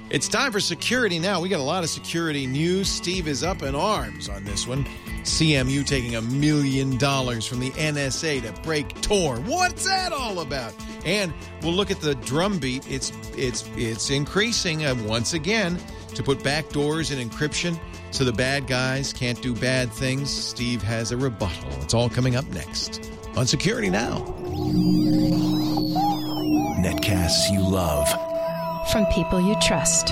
It's time for Security Now. We got a lot of security news. Steve is up in arms on this one. CMU taking $1 million from the NSA to break Tor. What's that all about? And we'll look at the drumbeat. It's increasing once again to put backdoors and encryption so the bad guys can't do bad things. Steve has a rebuttal. It's all coming up next on Security Now. Netcasts you love. From people you trust.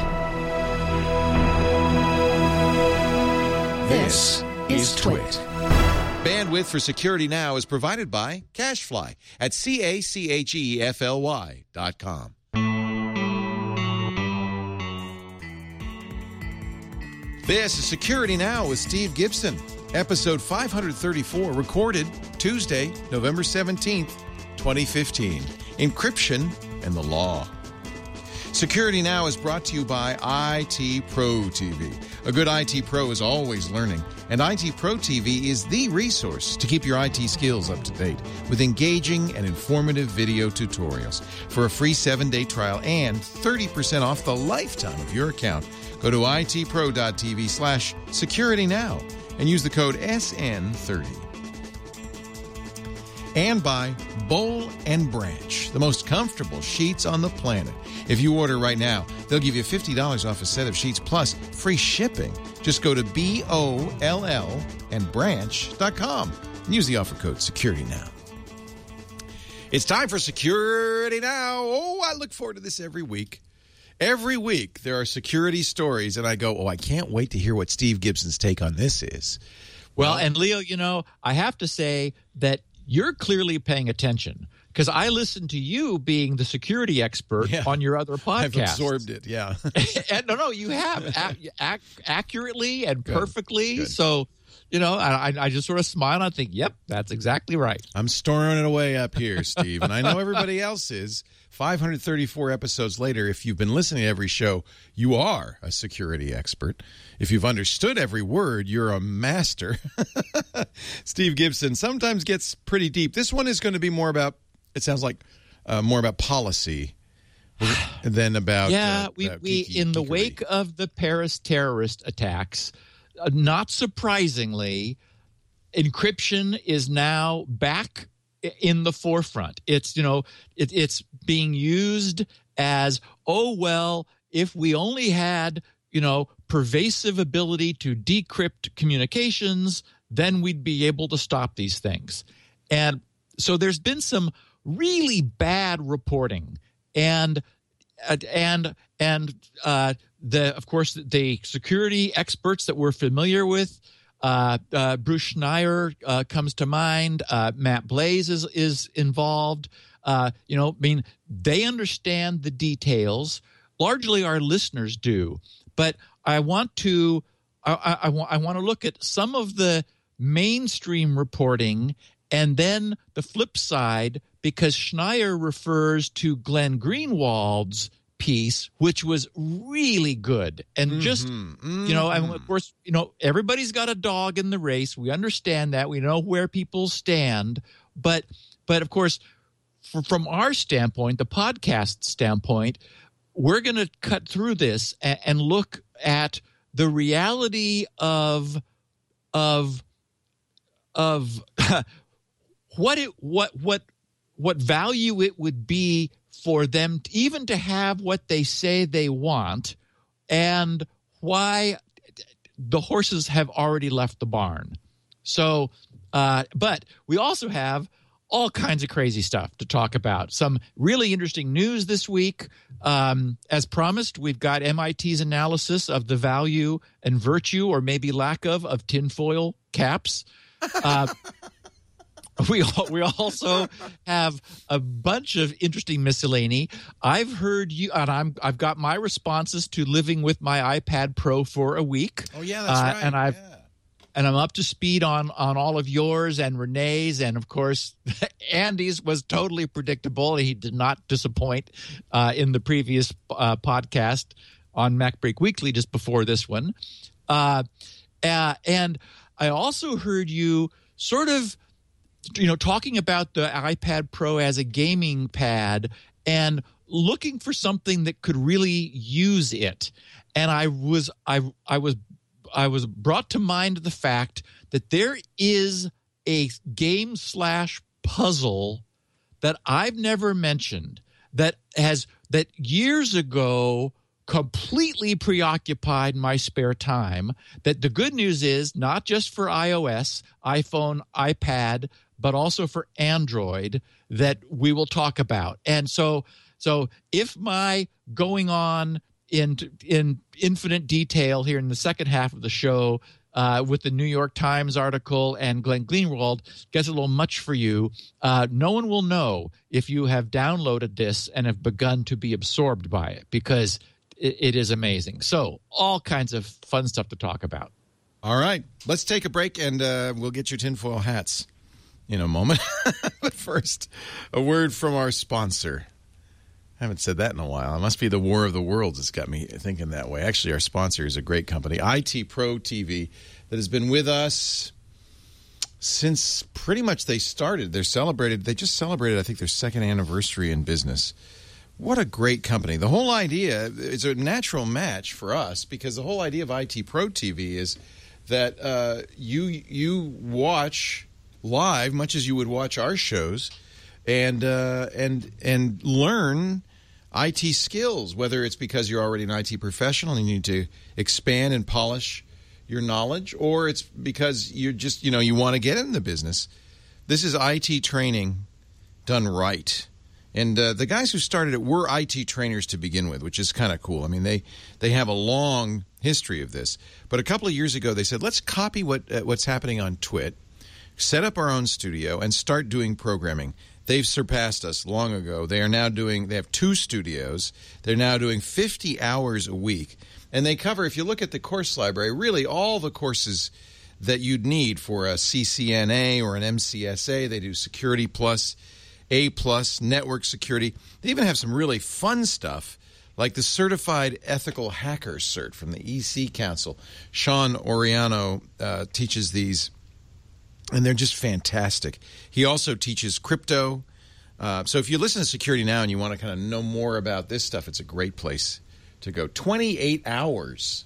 This is Twit. Bandwidth for Security Now is provided by CacheFly at CacheFly.com. This is Security Now with Steve Gibson, episode 534, recorded Tuesday, November 17th, 2015. Encryption and the law. Security Now is brought to you by IT Pro TV. A good IT Pro is always learning, and IT Pro TV is the resource to keep your IT skills up to date with engaging and informative video tutorials. For a free 7-day trial and 30% off the lifetime of your account, go to itpro.tv/securitynow and use the code SN30. And by Boll & Branch, the most comfortable sheets on the planet. If you order right now, they'll give you $50 off a set of sheets plus free shipping. Just go to BOLL and branch.com and use the offer code SecurityNow. It's time for Security Now. Oh, I look forward to this every week. Every week there are security stories, and I go, I can't wait to hear what Steve Gibson's take on this is. Well, and Leo, I have to say that you're clearly paying attention because I listen to you being the security expert on your other podcast. I've absorbed it, yeah. And no, you have accurately and perfectly. Good. So, I just sort of smile and I think, yep, that's exactly right. I'm storing it away up here, Steve, and I know everybody else is. 534 episodes later, if you've been listening to every show, you are a security expert. If you've understood every word, you're a master. Steve Gibson sometimes gets pretty deep. This one is going to be more about, it sounds like, more about policy than about we in the wake of the Paris terrorist attacks, not surprisingly, encryption is now back in the forefront. It's it's being used as, if we only had pervasive ability to decrypt communications, then we'd be able to stop these things. And so there's been some really bad reporting, and of course the security experts that we're familiar with. Bruce Schneier comes to mind. Matt Blaze is involved. They understand the details. Largely, our listeners do. But I want to look at some of the mainstream reporting, and then the flip side, because Schneier refers to Glenn Greenwald's piece, which was really good. And and of course, everybody's got a dog in the race. We understand that. We know where people stand. But of course, from our standpoint, the podcast standpoint, we're going to cut through this and look at the reality of what value it would be for them even to have what they say they want, and why the horses have already left the barn. So, but we also have all kinds of crazy stuff to talk about. Some really interesting news this week. As promised, we've got MIT's analysis of the value and virtue, or maybe lack of tinfoil caps. We also have a bunch of interesting miscellany. I've heard you, and I've got my responses to living with my iPad Pro for a week. Oh yeah, that's right. And I'm up to speed on all of yours and Renee's, and of course Andy's was totally predictable. He did not disappoint in the previous podcast on MacBreak Weekly just before this one. And I also heard you sort of talking about the iPad Pro as a gaming pad and looking for something that could really use it. And I was brought to mind the fact that there is a game/puzzle that I've never mentioned that years ago completely preoccupied my spare time. That the good news is not just for iOS, iPhone, iPad, but also for Android, that we will talk about. And so if my going on in infinite detail here in the second half of the show with the New York Times article and Glenn Greenwald gets a little much for you, no one will know if you have downloaded this and have begun to be absorbed by it, because it is amazing. So all kinds of fun stuff to talk about. All right. Let's take a break, and we'll get your tinfoil hats in a moment. But first, a word from our sponsor. I haven't said that in a while. It must be the War of the Worlds that's got me thinking that way. Actually, our sponsor is a great company, IT Pro TV, that has been with us since pretty much they started. They just celebrated, I think, their second anniversary in business. What a great company. The whole idea is a natural match for us, because the whole idea of IT Pro TV is that you watch live, much as you would watch our shows, and learn IT skills, whether it's because you're already an IT professional and you need to expand and polish your knowledge, or it's because you're just, you want to get in the business. This is IT training done right. And the guys who started it were IT trainers to begin with, which is kind of cool. I mean, they have a long history of this. But a couple of years ago, they said, let's copy what's happening on Twit, set up our own studio, and start doing programming. They've surpassed us long ago. They have 2 studios. They're now doing 50 hours a week. And they cover, if you look at the course library, really all the courses that you'd need for a CCNA or an MCSA. They do Security Plus, A+, Network Security. They even have some really fun stuff, like the Certified Ethical Hacker Cert from the EC Council. Sean Oriano teaches these, and they're just fantastic. He also teaches crypto. So if you listen to Security Now and you want to kind of know more about this stuff, it's a great place to go. 28 hours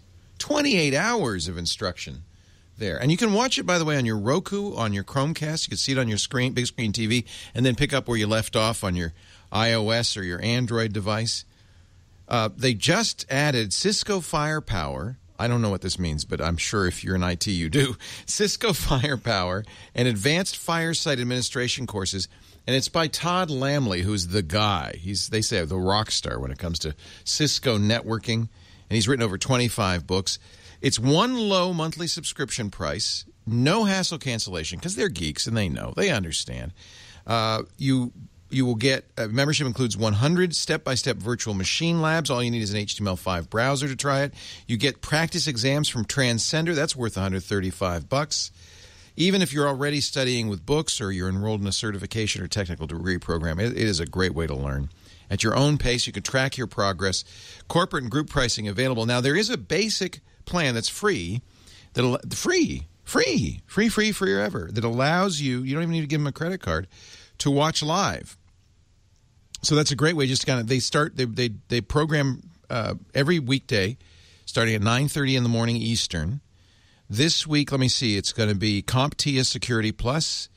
of instruction there. And you can watch it, by the way, on your Roku, on your Chromecast. You can see it on your screen, big screen TV, and then pick up where you left off on your iOS or your Android device. They just added Cisco Firepower. I don't know what this means, but I'm sure if you're in IT, you do. Cisco Firepower and Advanced Fireside Administration courses. And it's by Todd Lamley, who's the guy. They say, the rock star when it comes to Cisco networking. And he's written over 25 books. It's one low monthly subscription price, no hassle cancellation, because they're geeks and they know. They understand. You will get membership includes 100 step-by-step virtual machine labs. All you need is an HTML5 browser to try it. You get practice exams from Transcender. That's worth $135. Even if you're already studying with books or you're enrolled in a certification or technical degree program, it is a great way to learn. At your own pace, you can track your progress. Corporate and group pricing available. Now, there is a basic plan that's free, free forever, that allows you don't even need to give them a credit card, to watch live. So that's a great way just to kind of, they program every weekday starting at 9:30 in the morning Eastern. This week, let me see, it's going to be CompTIA Security Plus,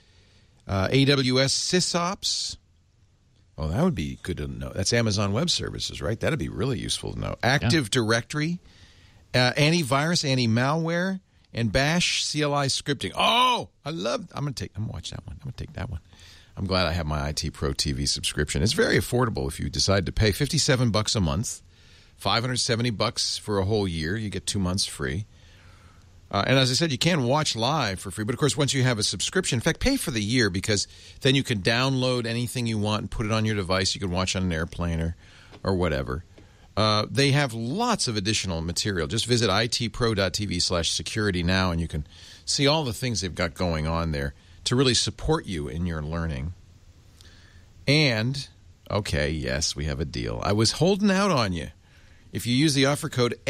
AWS SysOps. Oh, that would be good to know. That's Amazon Web Services, right? That would be really useful to know. Active Directory, antivirus, anti-malware, and Bash CLI scripting. Oh, I'm going to watch that one. I'm going to take that one. I'm glad I have my IT Pro TV subscription. It's very affordable if you decide to pay $57 a month, $570 for a whole year. You get 2 months free. And as I said, you can watch live for free. But, of course, once you have a subscription, in fact, pay for the year, because then you can download anything you want and put it on your device. You can watch on an airplane or whatever. They have lots of additional material. Just visit itpro.tv/security now, and you can see all the things they've got going on there to really support you in your learning. And, okay, yes, we have a deal. I was holding out on you. If you use the offer code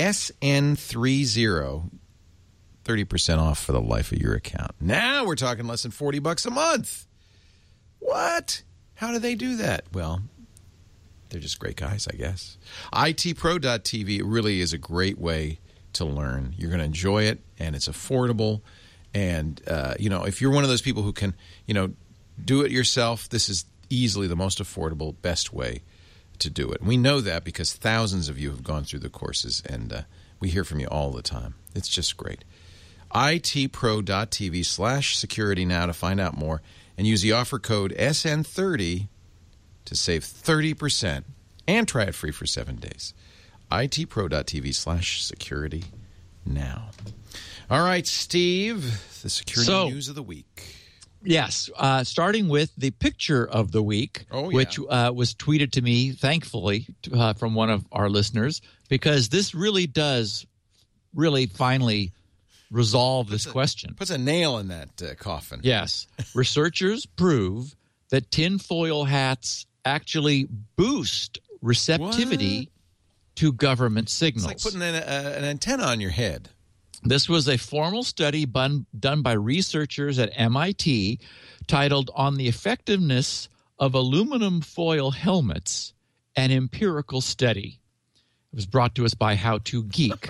SN30, 30% off for the life of your account. Now we're talking less than $40 a month. What? How do they do that? Well, they're just great guys, I guess. itpro.tv really is a great way to learn. You're going to enjoy it, and it's affordable. And, if you're one of those people who can, do it yourself, this is easily the most affordable, best way to do it. And we know that because thousands of you have gone through the courses, and we hear from you all the time. It's just great. itpro.tv/security now to find out more, and use the offer code SN30 to save 30% and try it free for 7 days. itpro.tv/security now. All right, Steve, the security news of the week. Yes, starting with the picture of the week, which was tweeted to me, thankfully, from one of our listeners, because this really does finally resolve this question. Puts a nail in that coffin. Yes. Researchers prove that tinfoil hats actually boost receptivity to government signals. It's like putting an antenna on your head. This was a formal study done by researchers at MIT titled On the Effectiveness of Aluminum Foil Helmets, an Empirical Study. It was brought to us by How To Geek.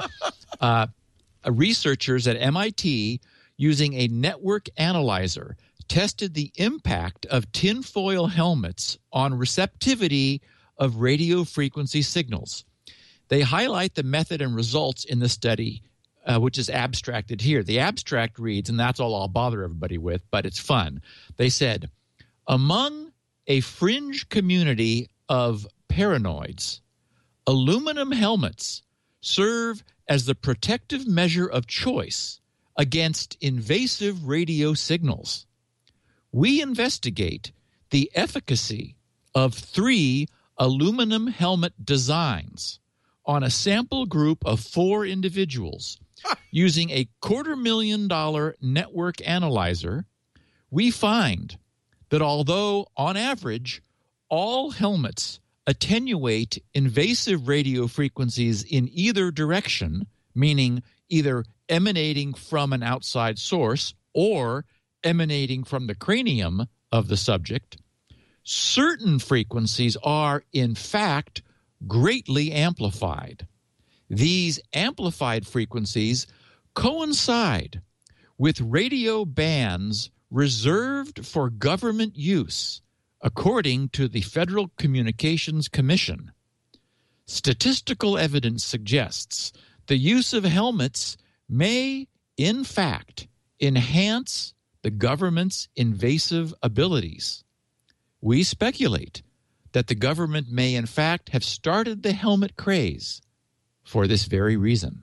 Researchers at MIT, using a network analyzer, tested the impact of tinfoil helmets on receptivity of radio frequency signals. They highlight the method and results in the study, which is abstracted here. The abstract reads, and that's all I'll bother everybody with, but it's fun. They said, among a fringe community of paranoids, aluminum helmets serve as the protective measure of choice against invasive radio signals. We investigate the efficacy of 3 aluminum helmet designs on a sample group of 4 individuals. Using a $250,000 network analyzer, we find that although, on average, all helmets attenuate invasive radio frequencies in either direction, meaning either emanating from an outside source or emanating from the cranium of the subject, certain frequencies are, in fact, greatly amplified. These amplified frequencies coincide with radio bands reserved for government use, according to the Federal Communications Commission. Statistical evidence suggests the use of helmets may, in fact, enhance the government's invasive abilities. We speculate that the government may, in fact, have started the helmet craze for this very reason.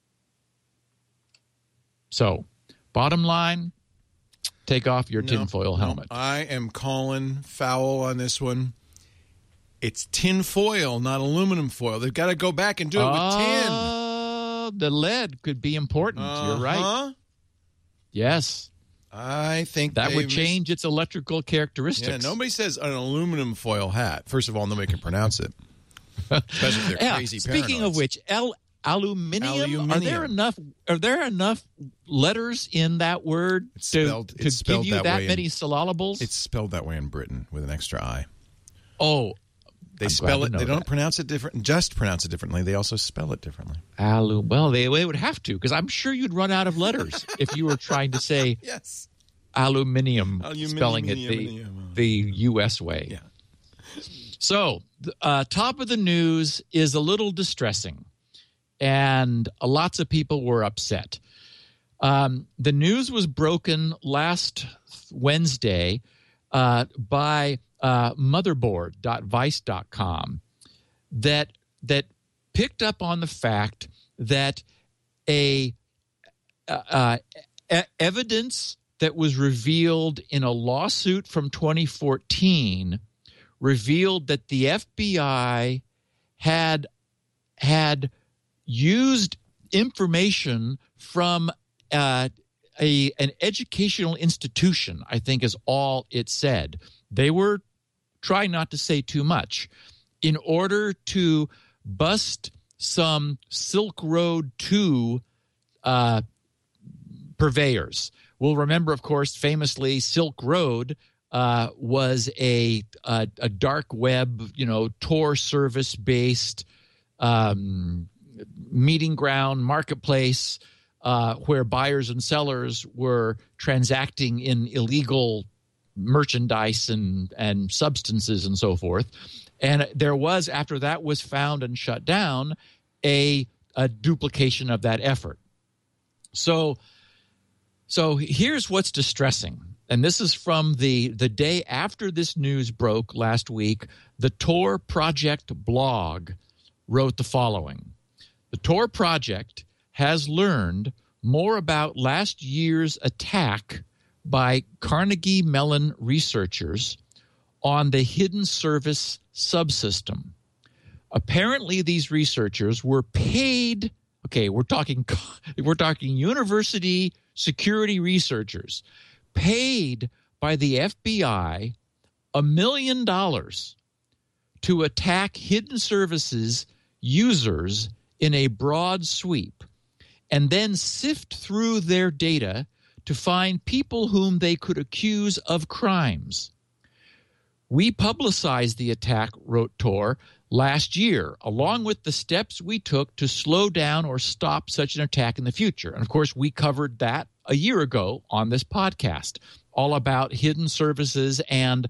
So, bottom line, take off your tinfoil helmet. I am calling foul on this one. It's tin foil, not aluminum foil. They've got to go back and do it with tin. The lead could be important. You're right. Yes. I think that would change its electrical characteristics. Yeah, nobody says an aluminum foil hat. First of all, nobody can pronounce it. Especially if they're crazy Speaking paranoids. of which, aluminium. Are there enough letters in that word to give you that many syllables? It's spelled that way in Britain with an extra I. Oh, they spell it. They don't pronounce it different. Just pronounce it differently. They also spell it differently. Well, they would have to, because I'm sure you'd run out of letters if you were trying to say yes. Aluminium, spelling it the U.S. way. Yeah. So, top of the news is a little distressing, and lots of people were upset. The news was broken last Wednesday by motherboard.vice.com that picked up on the fact that evidence that was revealed in a lawsuit from 2014 revealed that the FBI had used information from an educational institution, I think is all it said. They were trying not to say too much, in order to bust some Silk Road 2 purveyors. We'll remember, of course, famously Silk Road was a dark web, Tor service-based meeting ground, marketplace, where buyers and sellers were transacting in illegal merchandise and substances and so forth. And there was, after that was found and shut down, a duplication of that effort. So here's what's distressing. And this is from the day after this news broke last week. The Tor Project blog wrote the following. The Tor Project has learned more about last year's attack by Carnegie Mellon researchers on the hidden service subsystem. Apparently, these researchers were paid. Okay, we're talking university security researchers paid by the FBI $1 million to attack hidden services users in a broad sweep, and then sift through their data to find people whom they could accuse of crimes. We publicized the attack, wrote Tor, last year, along with the steps we took to slow down or stop such an attack in the future. And, of course, we covered that a year ago on this podcast, all about hidden services and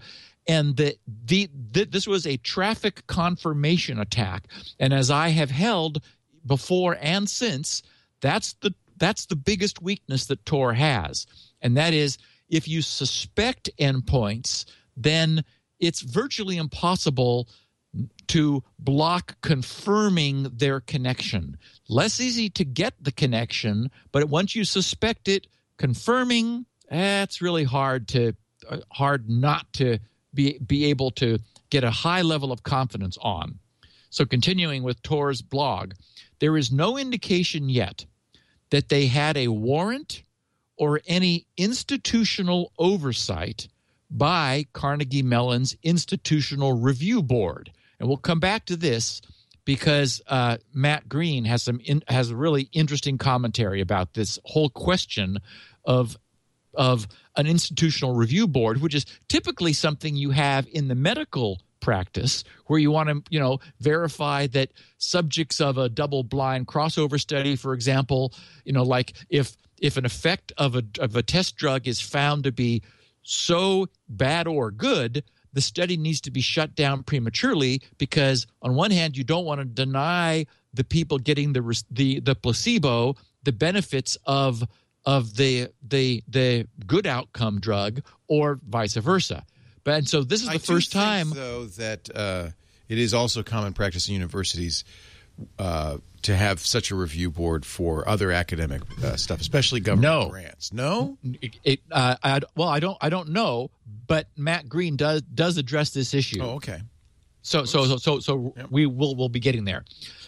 this was a traffic confirmation attack. And as I have held before and since, that's the biggest weakness that Tor has. And that is, if you suspect endpoints, then it's virtually impossible to block confirming their connection. Less easy to get the connection, but once you suspect it, confirming, it's really hard not to be able to get a high level of confidence on. So continuing with Tor's blog, there is no indication yet that they had a warrant or any institutional oversight by Carnegie Mellon's Institutional Review Board. And we'll come back to this because Matt Green has a really interesting commentary about this whole question of an institutional review board, which is typically something you have in the medical practice, where you want to, verify that subjects of a double-blind crossover study, for example, like if an effect of a test drug is found to be so bad or good, the study needs to be shut down prematurely because, on one hand, you don't want to deny the people getting the placebo the benefits of the good outcome drug, or vice versa. And so this is the first time, though, that it is also common practice in universities to have such a review board for other academic stuff, especially government grants. No, I don't know, but Matt Green does address this issue. Oh, okay. So yep. We'll be getting there.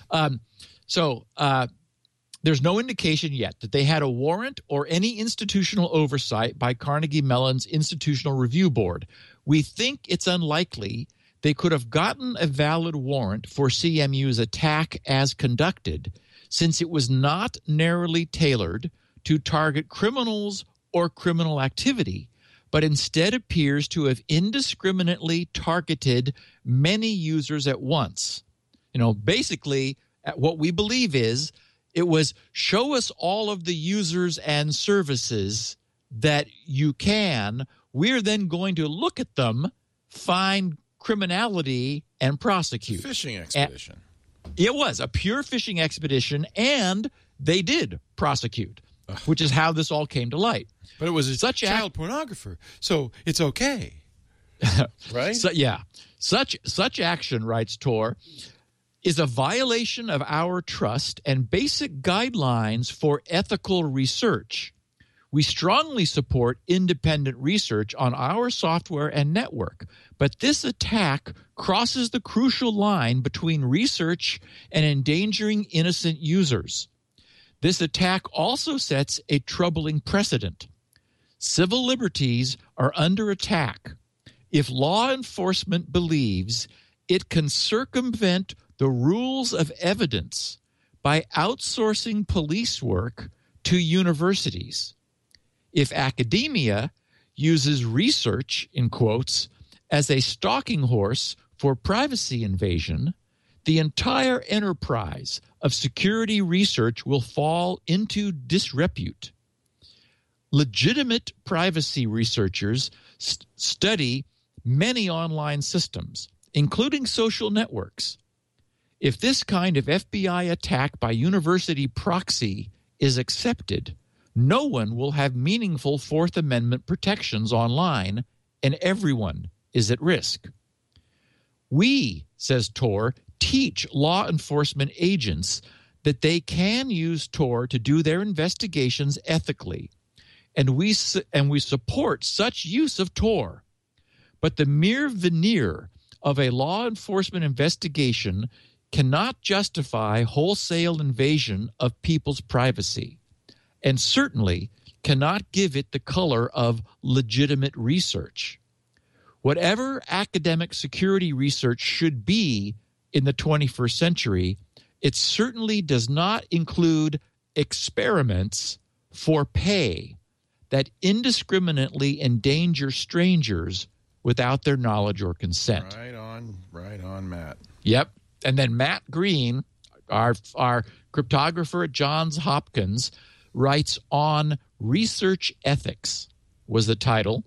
There's no indication yet that they had a warrant or any institutional oversight by Carnegie Mellon's Institutional Review Board. We think it's unlikely they could have gotten a valid warrant for CMU's attack as conducted, since it was not narrowly tailored to target criminals or criminal activity, but instead appears to have indiscriminately targeted many users at once. Basically, what we believe is it was show us all of the users and services that you can. We're then going to look at them, find criminality, and prosecute. Fishing expedition. It was a pure fishing expedition, and they did prosecute, which is how this all came to light. But it was a child pornographer, so it's okay, right? Such action, writes Tor, is a violation of our trust and basic guidelines for ethical research. We strongly support independent research on our software and network, but this attack crosses the crucial line between research and endangering innocent users. This attack also sets a troubling precedent. Civil liberties are under attack if law enforcement believes it can circumvent the rules of evidence by outsourcing police work to universities. If academia uses research, in quotes, as a stalking horse for privacy invasion, the entire enterprise of security research will fall into disrepute. Legitimate privacy researchers study many online systems, including social networks. If this kind of FBI attack by university proxy is accepted, no one will have meaningful Fourth Amendment protections online, and everyone is at risk. We, says Tor, teach law enforcement agents that they can use Tor to do their investigations ethically, and we support such use of Tor. But the mere veneer of a law enforcement investigation cannot justify wholesale invasion of people's privacy, and certainly cannot give it the color of legitimate research. Whatever academic security research should be in the 21st century, it certainly does not include experiments for pay that indiscriminately endanger strangers without their knowledge or consent. Right on, Matt. Yep. And then Matt Green, our cryptographer at Johns Hopkins, writes on Research Ethics, was the title,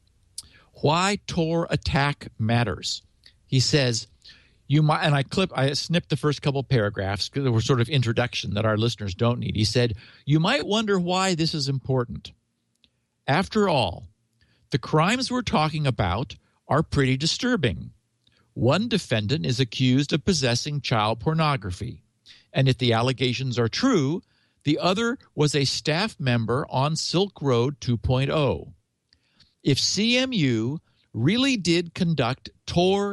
Why Tor Attack Matters. He says, you might, and I snipped the first couple paragraphs because they were sort of introduction that our listeners don't need. He said, you might wonder why this is important. After all, the crimes we're talking about are pretty disturbing. One defendant is accused of possessing child pornography, and if the allegations are true, the other was a staff member on Silk Road 2.0. If CMU really did conduct Tor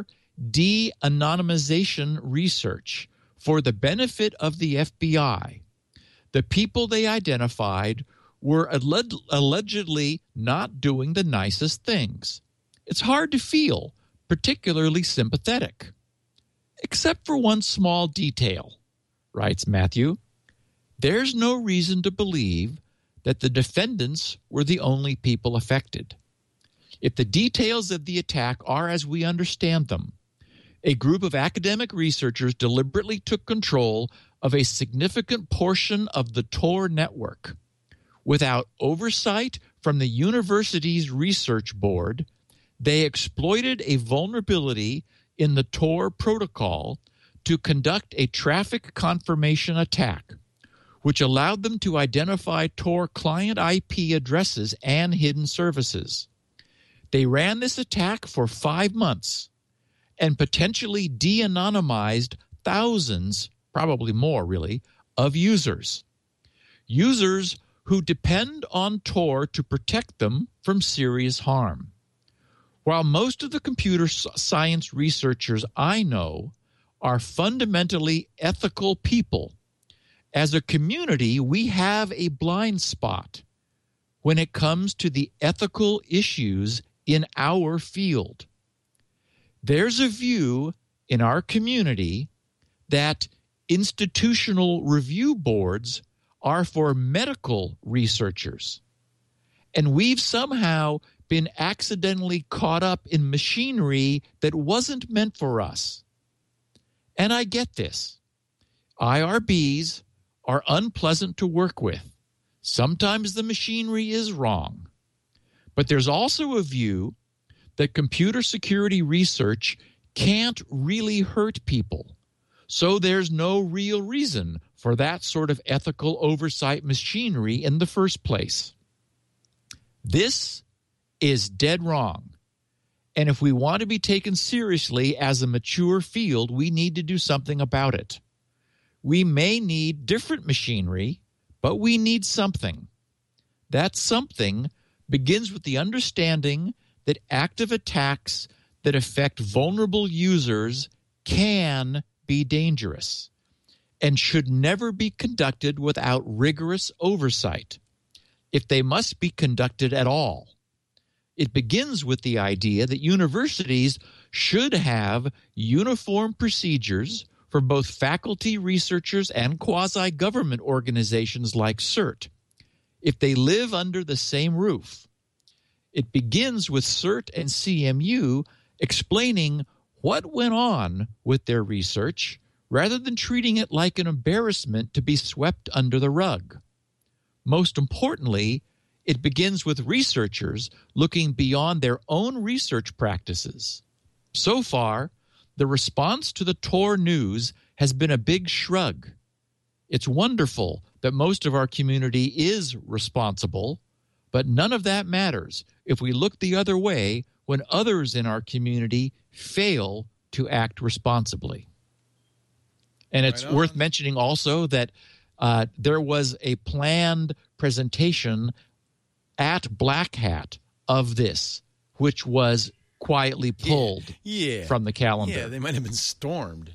de-anonymization research for the benefit of the FBI, the people they identified were allegedly not doing the nicest things. It's hard to feel particularly sympathetic, except for one small detail, writes Matthew. There's no reason to believe that the defendants were the only people affected. If the details of the attack are as we understand them, a group of academic researchers deliberately took control of a significant portion of the Tor network. Without oversight from the university's research board, they exploited a vulnerability in the Tor protocol to conduct a traffic confirmation attack, which allowed them to identify Tor client IP addresses and hidden services. They ran this attack for 5 months and potentially de-anonymized thousands, probably more really, of users. Users who depend on Tor to protect them from serious harm. While most of the computer science researchers I know are fundamentally ethical people, as a community we have a blind spot when it comes to the ethical issues in our field. There's a view in our community that institutional review boards are for medical researchers, and we've somehow been accidentally caught up in machinery that wasn't meant for us. And I get this. IRBs are unpleasant to work with. Sometimes the machinery is wrong. But there's also a view that computer security research can't really hurt people. So there's no real reason for that sort of ethical oversight machinery in the first place. This is dead wrong. And if we want to be taken seriously as a mature field, we need to do something about it. We may need different machinery, but we need something. That something begins with the understanding that active attacks that affect vulnerable users can be dangerous and should never be conducted without rigorous oversight, if they must be conducted at all. It begins with the idea that universities should have uniform procedures for both faculty, researchers, and quasi-government organizations like CERT, if they live under the same roof. It begins with CERT and CMU explaining what went on with their research rather than treating it like an embarrassment to be swept under the rug. Most importantly, it begins with researchers looking beyond their own research practices. So far, the response to the Tor news has been a big shrug. It's wonderful that most of our community is responsible, but none of that matters if we look the other way when others in our community fail to act responsibly. And it's worth mentioning also that there was a planned presentation at Black Hat of this, which was quietly pulled from the calendar. Yeah, they might have been stormed.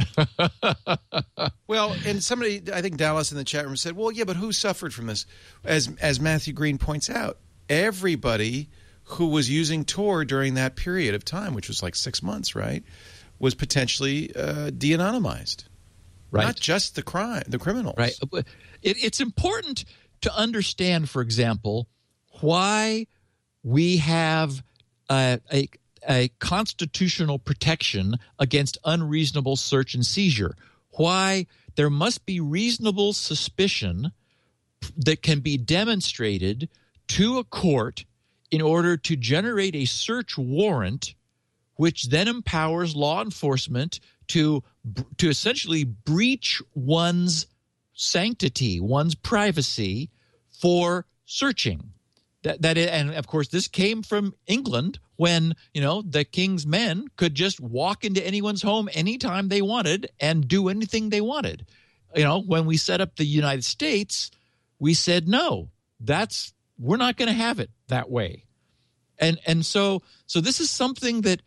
Well, and somebody, I think Dallas in the chat room said, well, yeah, but who suffered from this? As Matthew Green points out, everybody who was using Tor during that period of time, which was like 6 months, right, was potentially de-anonymized. Right. Not just the criminals. Right. It's important to understand, for example, why we have a constitutional protection against unreasonable search and seizure, why there must be reasonable suspicion that can be demonstrated to a court in order to generate a search warrant, which then empowers law enforcement to essentially breach one's sanctity, one's privacy for searching. And of course, this came from England when, the king's men could just walk into anyone's home anytime they wanted and do anything they wanted. When we set up the United States, we said, no, we're not going to have it that way. And so this is something that,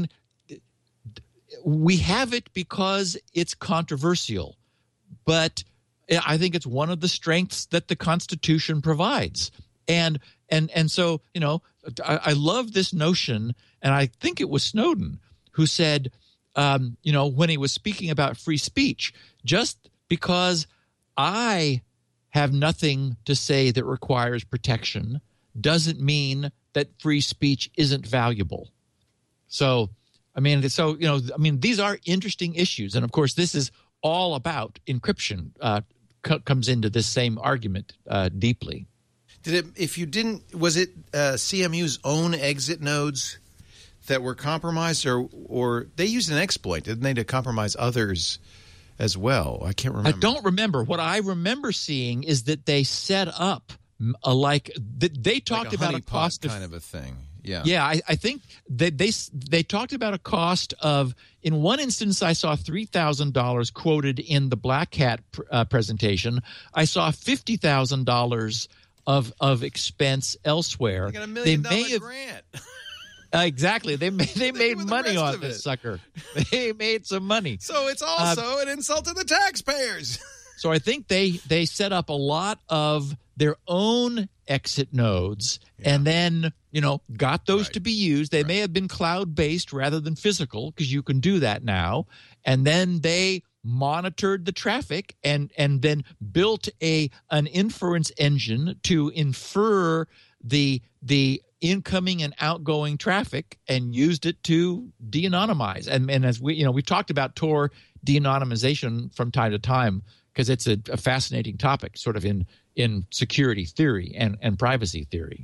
we have it because it's controversial, but I think it's one of the strengths that the Constitution provides. And so, I love this notion, and I think it was Snowden who said, when he was speaking about free speech, just because I have nothing to say that requires protection doesn't mean that free speech isn't valuable. So, these are interesting issues. And of course, this is all about encryption, comes into this same argument deeply. Was it CMU's own exit nodes that were compromised, or they used an exploit, didn't they, to compromise others as well? I can't remember. I don't remember. What I remember seeing is that they set up they talked about a cost kind of a thing. Yeah. Yeah, I think they talked about a cost of, in one instance, I saw $3,000 quoted in the Black Hat presentation. I saw $50,000 of expense elsewhere. They got $1 million grant. Exactly. They made money on this sucker. They made some money. So it's also an insult to the taxpayers. So I think they set up a lot of their own exit nodes and then, got those to be used. They may have been cloud-based rather than physical, because you can do that now. And then they monitored the traffic and then built an inference engine to infer the incoming and outgoing traffic and used it to de-anonymize. And as we've talked about Tor de-anonymization from time to time, because it's a fascinating topic sort of in security theory and privacy theory.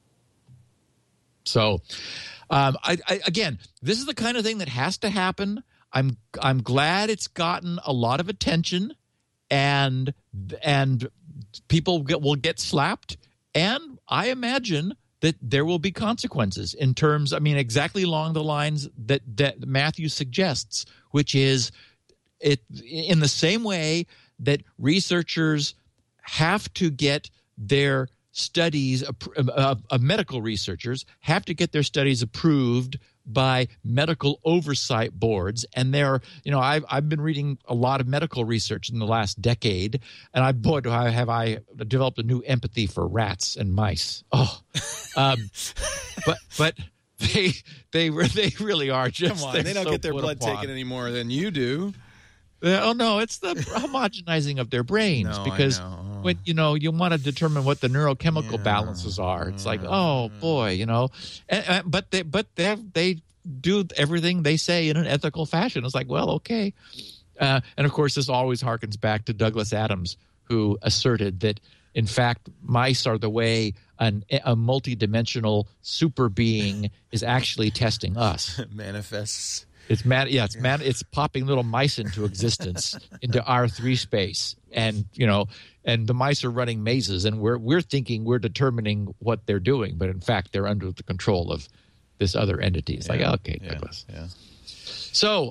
So, again, this is the kind of thing that has to happen. I'm glad it's gotten a lot of attention, and people will get slapped, and I imagine that there will be consequences in terms, exactly along the lines that Matthew suggests, which is it in the same way that researchers have to get their studies, medical researchers have to get their studies approved by medical oversight boards. And I've been reading a lot of medical research in the last decade, and I developed a new empathy for rats and mice. But they really are just. Come on, they don't get their blood taken any more than you do. Oh no, it's the homogenizing of their brains, because when you want to determine what the neurochemical balances are. It's like, oh boy, but they do everything they say in an ethical fashion. It's like, well, okay. And of course, this always harkens back to Douglas Adams, who asserted that, in fact, mice are the way a multidimensional super being is actually testing us. Manifests. It's popping little mice into existence into R3 space, and the mice are running mazes, and we're thinking we're determining what they're doing, but in fact they're under the control of this other entity. It's like, okay, Douglas. Yeah. So,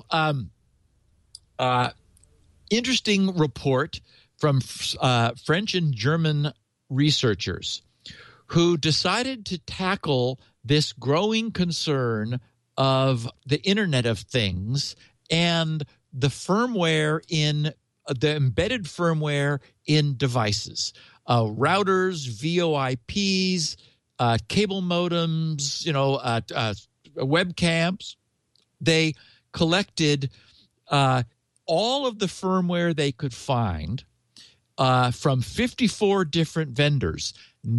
interesting report from French and German researchers who decided to tackle this growing concern of the Internet of Things and the firmware in the embedded firmware in devices, routers, VoIPs, cable modems, webcams. They collected all of the firmware they could find from 54 different vendors,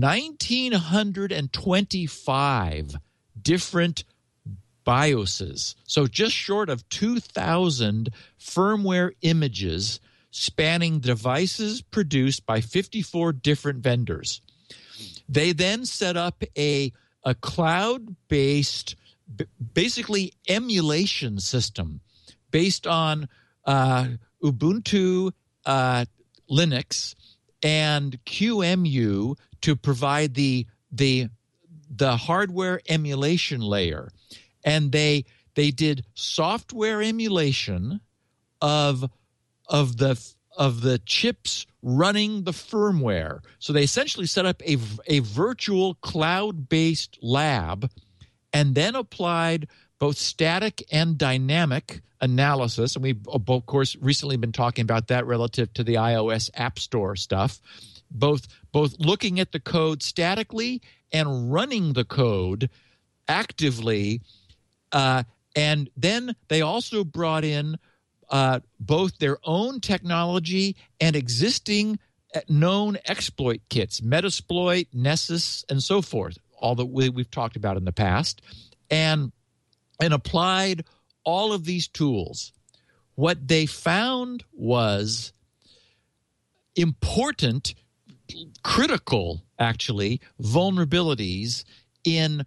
1,925 different BIOSes. So just short of 2,000 firmware images spanning devices produced by 54 different vendors. They then set up a cloud-based, basically emulation system based on Ubuntu Linux and QEMU to provide the hardware emulation layer. And they did software emulation of the chips running the firmware. So they essentially set up a virtual cloud-based lab and then applied both static and dynamic analysis. And we've, of course, recently been talking about that relative to the iOS App Store stuff, both looking at the code statically and running the code actively. And then they also brought in both their own technology and existing known exploit kits, Metasploit, Nessus, and so forth, all that we've talked about in the past, and applied all of these tools. What they found was important, critical, actually, vulnerabilities in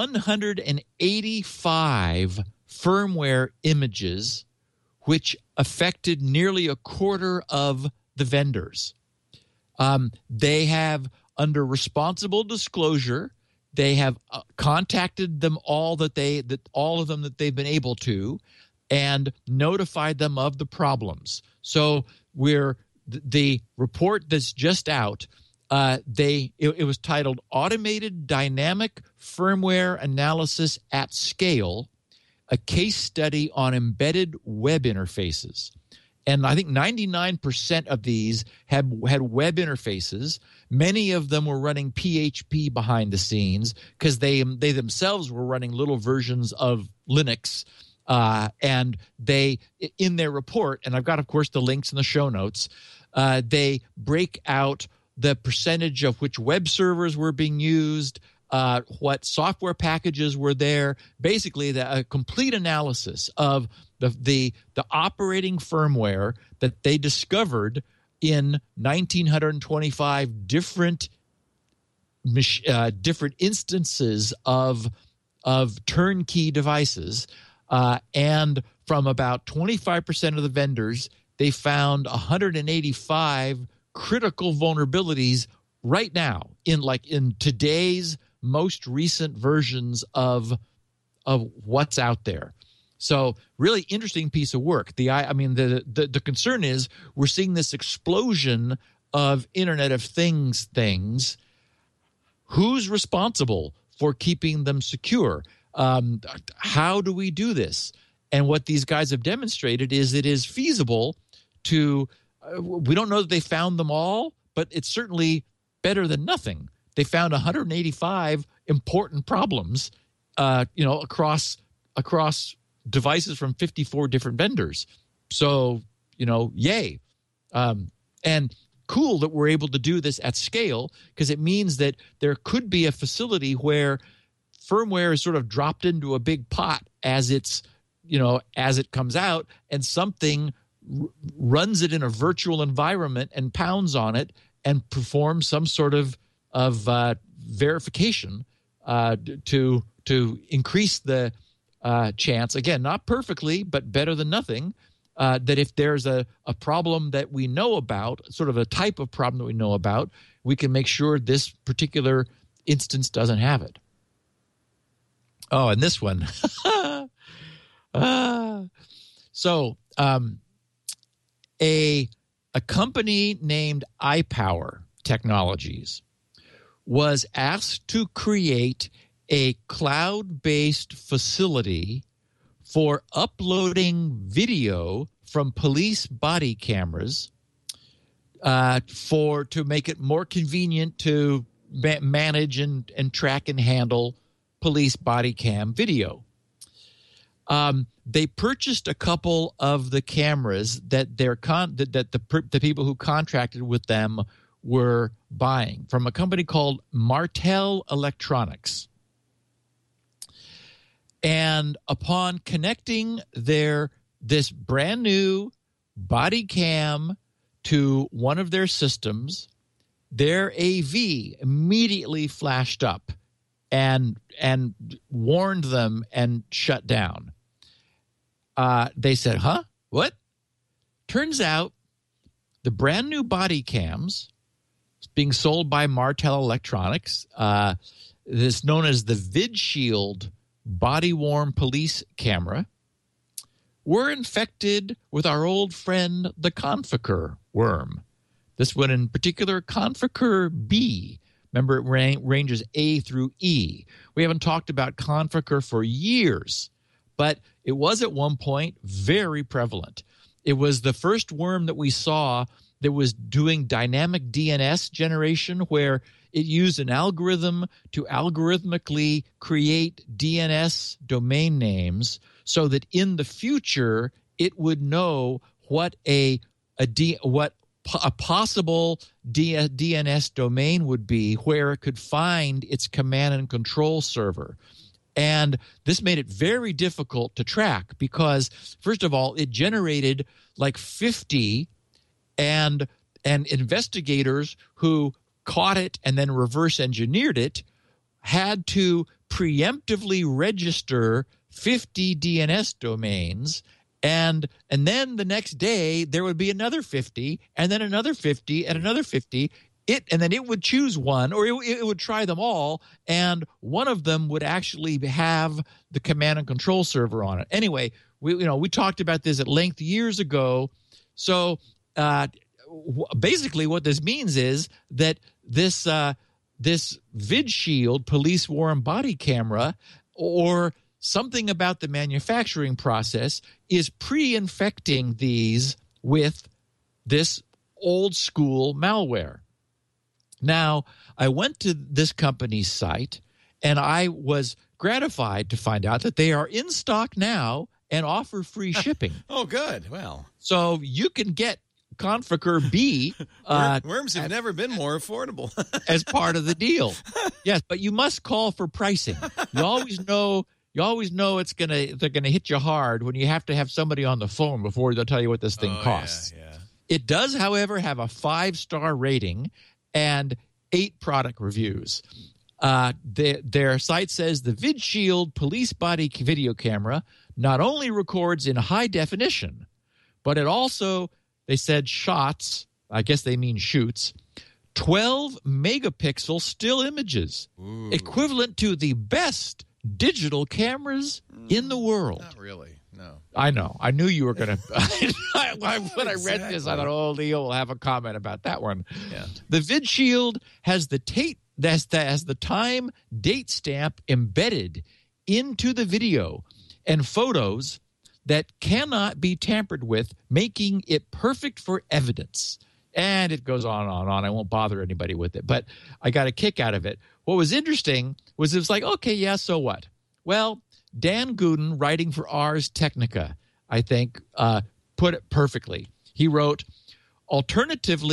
185 firmware images, which affected nearly a quarter of the vendors. They have, under responsible disclosure, they have contacted them all all of them that they've been able to, and notified them of the problems. So the report that's just out. It was titled "Automated Dynamic Firmware Analysis at Scale: A Case Study on Embedded Web Interfaces." And I think 99% of these had web interfaces. Many of them were running PHP behind the scenes because they themselves were running little versions of Linux. And they, in their report, and I've got, of course, the links in the show notes, they break out the percentage of which web servers were being used, what software packages were there, basically a complete analysis of the operating firmware that they discovered in 1,925 different instances of turnkey devices, and from about 25% of the vendors, they found 185 critical vulnerabilities right now in today's most recent versions of what's out there. So really interesting piece of work. The concern is we're seeing this explosion of Internet of Things. Who's responsible for keeping them secure? How do we do this? And what these guys have demonstrated is it is feasible to we don't know that they found them all, but it's certainly better than nothing. They found 185 important problems, across devices from 54 different vendors. So, yay. And cool that we're able to do this at scale, because it means that there could be a facility where firmware is sort of dropped into a big pot as it comes out, and something runs it in a virtual environment and pounds on it and performs some sort of verification to increase the chance, again, not perfectly, but better than nothing, that if there's a problem that we know about, sort of a type of problem that we know about, we can make sure this particular instance doesn't have it. Oh, and this one. So a company named iPower Technologies was asked to create a cloud-based facility for uploading video from police body cameras to make it more convenient to manage and track and handle police body cam video. They purchased a couple of the cameras that the people who contracted with them were buying from a company called Martel Electronics. And upon connecting this brand new body cam to one of their systems, their AV immediately flashed up and warned them and shut down. They said, huh? What? Turns out the brand new body cams being sold by Martel Electronics, this known as the VidShield body-worn police camera, were infected with our old friend, the Conficker worm. This one in particular, Conficker B. Remember, it ranges A through E. We haven't talked about Conficker for years, but it was at one point very prevalent. It was the first worm that we saw that was doing dynamic DNS generation, where it used an algorithm to algorithmically create DNS domain names so that in the future it would know what a possible DNS domain would be, where it could find its command and control server. And this made it very difficult to track because, first of all, it generated like 50, and investigators who caught it and then reverse engineered it had to preemptively register 50 DNS domains, and then the next day there would be another 50, and then another 50, and another 50. And then it would choose one, or it would try them all, and one of them would actually have the command and control server on it. Anyway, we talked about this at length years ago. So basically, what this means is that this VidShield police-worn body camera, or something about the manufacturing process, is pre-infecting these with this old-school malware. Now, I went to this company's site, and I was gratified to find out that they are in stock now and offer free shipping. Oh, good. Well, so you can get Conficker B. Worms have never been more affordable. As part of the deal. Yes, but you must call for pricing. You always know they're gonna hit you hard when you have to have somebody on the phone before they'll tell you what this thing costs. Yeah. It does, however, have a 5-star rating and 8 product reviews. Their site says the VidShield police body video camera not only records in high definition, but it also, they said, shots, I guess they mean shoots, 12 megapixel still images, equivalent to the best digital cameras in the world. Not really, no. I know. I knew you were going to. When I read this, I thought, oh, Leo will have a comment about that one. Yeah. The VidShield has the time date stamp embedded into the video and photos that cannot be tampered with, making it perfect for evidence. And it goes on and on and on. I won't bother anybody with it, but I got a kick out of it. What was interesting was it was like, okay, yeah, so what? Well, Dan Gooden, writing for Ars Technica, I think, put it perfectly. He wrote, alternatively,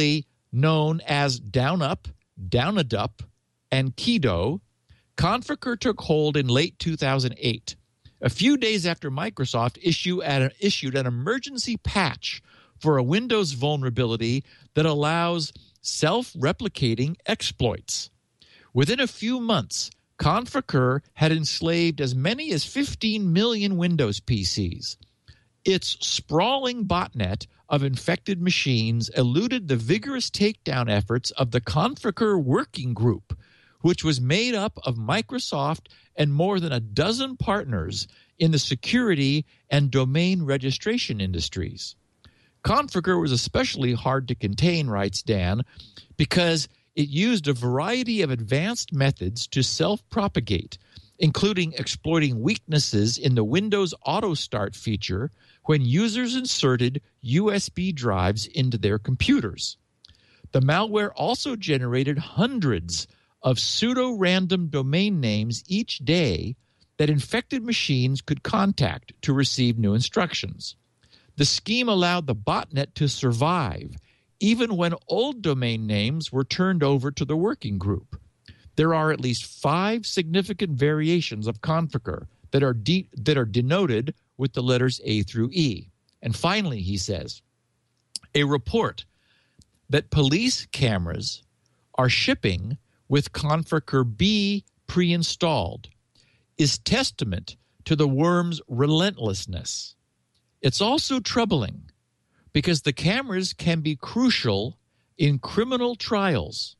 known as DownUp, DownAdup, and Kido, Conficker took hold in late 2008, a few days after Microsoft issued an emergency patch for a Windows vulnerability that allows self-replicating exploits. Within a few months, Conficker had enslaved as many as 15 million Windows PCs. Its sprawling botnet of infected machines eluded the vigorous takedown efforts of the Conficker Working Group, which was made up of Microsoft and more than a dozen partners in the security and domain registration industries. Conficker was especially hard to contain, writes Dan, because it used a variety of advanced methods to self-propagate, including exploiting weaknesses in the Windows Auto Start feature when users inserted USB drives into their computers. The malware also generated hundreds of pseudo-random domain names each day that infected machines could contact to receive new instructions. The scheme allowed the botnet to survive even when old domain names were turned over to the working group. There are at least 5 significant variations of Conficker that are denoted with the letters A through E. And finally, he says, a report that police cameras are shipping with Conficker B pre-installed is testament to the worm's relentlessness. It's also troubling because the cameras can be crucial in criminal trials.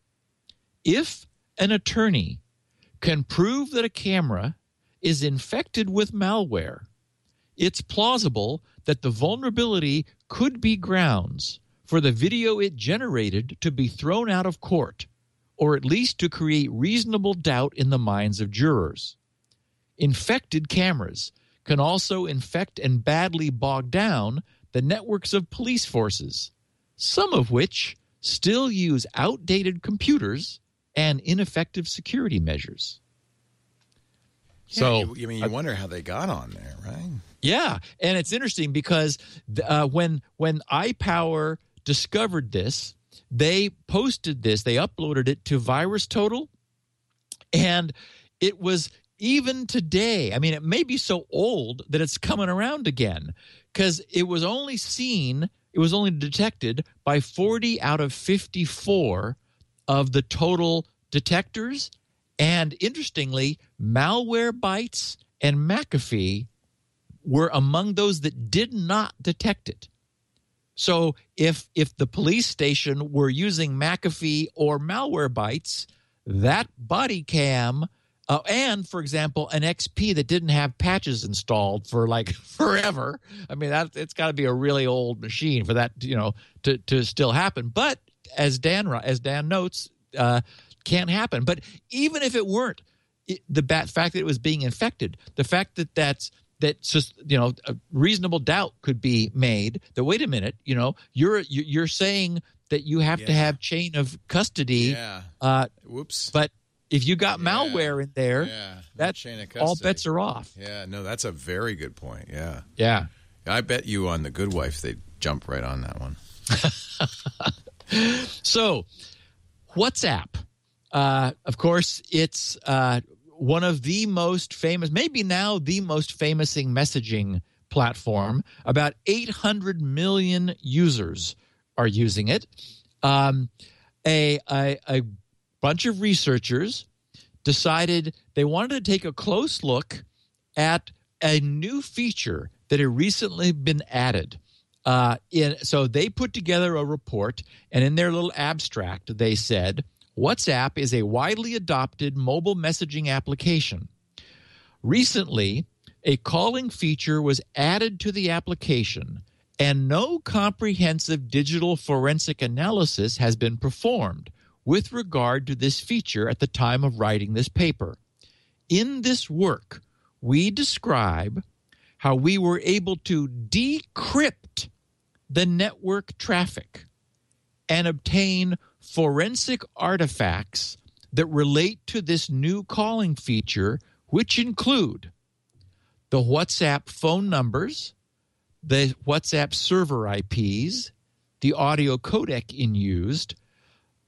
If an attorney can prove that a camera is infected with malware, it's plausible that the vulnerability could be grounds for the video it generated to be thrown out of court, or at least to create reasonable doubt in the minds of jurors. Infected cameras can also infect and badly bog down the networks of police forces, some of which still use outdated computers and ineffective security measures. Yeah, so, you wonder how they got on there, right? Yeah, and it's interesting because when iPower discovered this, they posted this, they uploaded it to VirusTotal, and it was even today. I mean, it may be so old that it's coming around again because it was only detected by 40 out of 54 of the total detectors. And interestingly, Malwarebytes and McAfee were among those that did not detect it. So if the police station were using McAfee or Malwarebytes, that body cam and, for example, an XP that didn't have patches installed for like forever. I mean, it's got to be a really old machine for that, to still happen. But as Dan notes, can't happen. But even if it weren't, the fact that it was being infected, the fact that's just, a reasonable doubt could be made that, wait a minute, you're saying that you have to have chain of custody. Yeah. Whoops. But if you got malware in there, that chain of custody, all bets are off. Yeah, no, that's a very good point. Yeah. Yeah. I bet you on The Good Wife they'd jump right on that one. So, WhatsApp. Of course, it's one of the most famous, maybe now the most famous messaging platform. About 800 million users are using it. A bunch of researchers decided they wanted to take a close look at a new feature that had recently been added. So they put together a report, and in their little abstract, they said, WhatsApp is a widely adopted mobile messaging application. Recently, a calling feature was added to the application, and no comprehensive digital forensic analysis has been performed with regard to this feature at the time of writing this paper. In this work, we describe how we were able to decrypt the network traffic and obtain forensic artifacts that relate to this new calling feature, which include the WhatsApp phone numbers, the WhatsApp server IPs, the audio codec in used,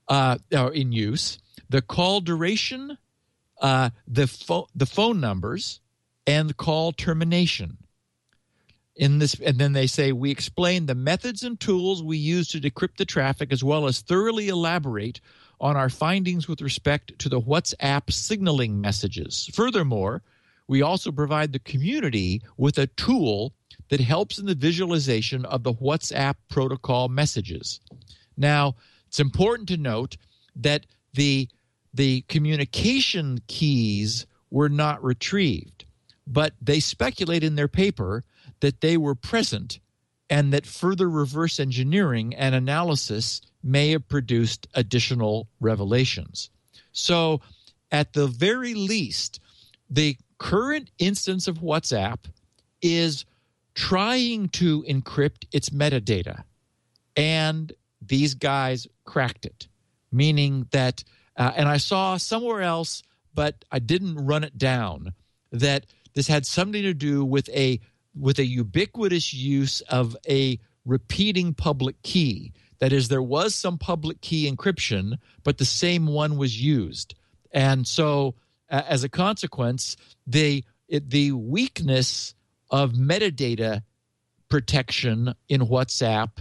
are in use, the call duration, the phone numbers, and the call termination. And then they say, we explain the methods and tools we use to decrypt the traffic, as well as thoroughly elaborate on our findings with respect to the WhatsApp signaling messages. Furthermore, we also provide the community with a tool that helps in the visualization of the WhatsApp protocol messages. Now, it's important to note that the communication keys were not retrieved, but they speculate in their paper that they were present and that further reverse engineering and analysis may have produced additional revelations. So, at the very least, the current instance of WhatsApp is trying to encrypt its metadata, and these guys cracked it, meaning that, and I saw somewhere else, but I didn't run it down, that this had something to do with a ubiquitous use of a repeating public key. That is, there was some public key encryption, but the same one was used. And so, as a consequence, the weakness of metadata protection in WhatsApp,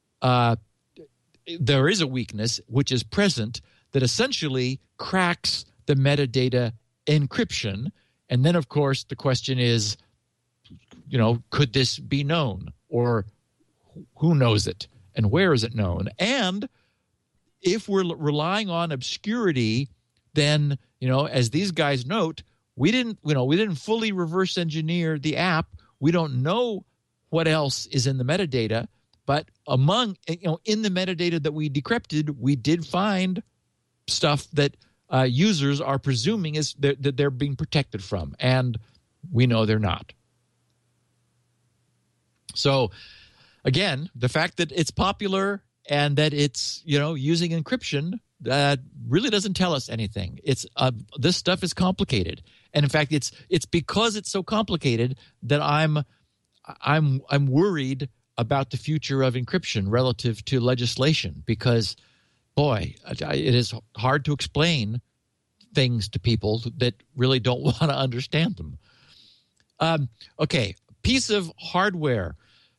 there is a weakness which is present that essentially cracks the metadata encryption. And then, of course, the question is, could this be known, or who knows it, and where is it known? And if we're relying on obscurity, then, as these guys note, we didn't fully reverse engineer the app. We don't know what else is in the metadata, but in the metadata that we decrypted, we did find stuff that users are presuming is that they're being protected from, and we know they're not. So, again, the fact that it's popular and that it's using encryption really doesn't tell us anything. It's this stuff is complicated, and in fact, it's because it's so complicated that I'm worried about the future of encryption relative to legislation, because, boy, it is hard to explain things to people that really don't want to understand them. Okay, piece of hardware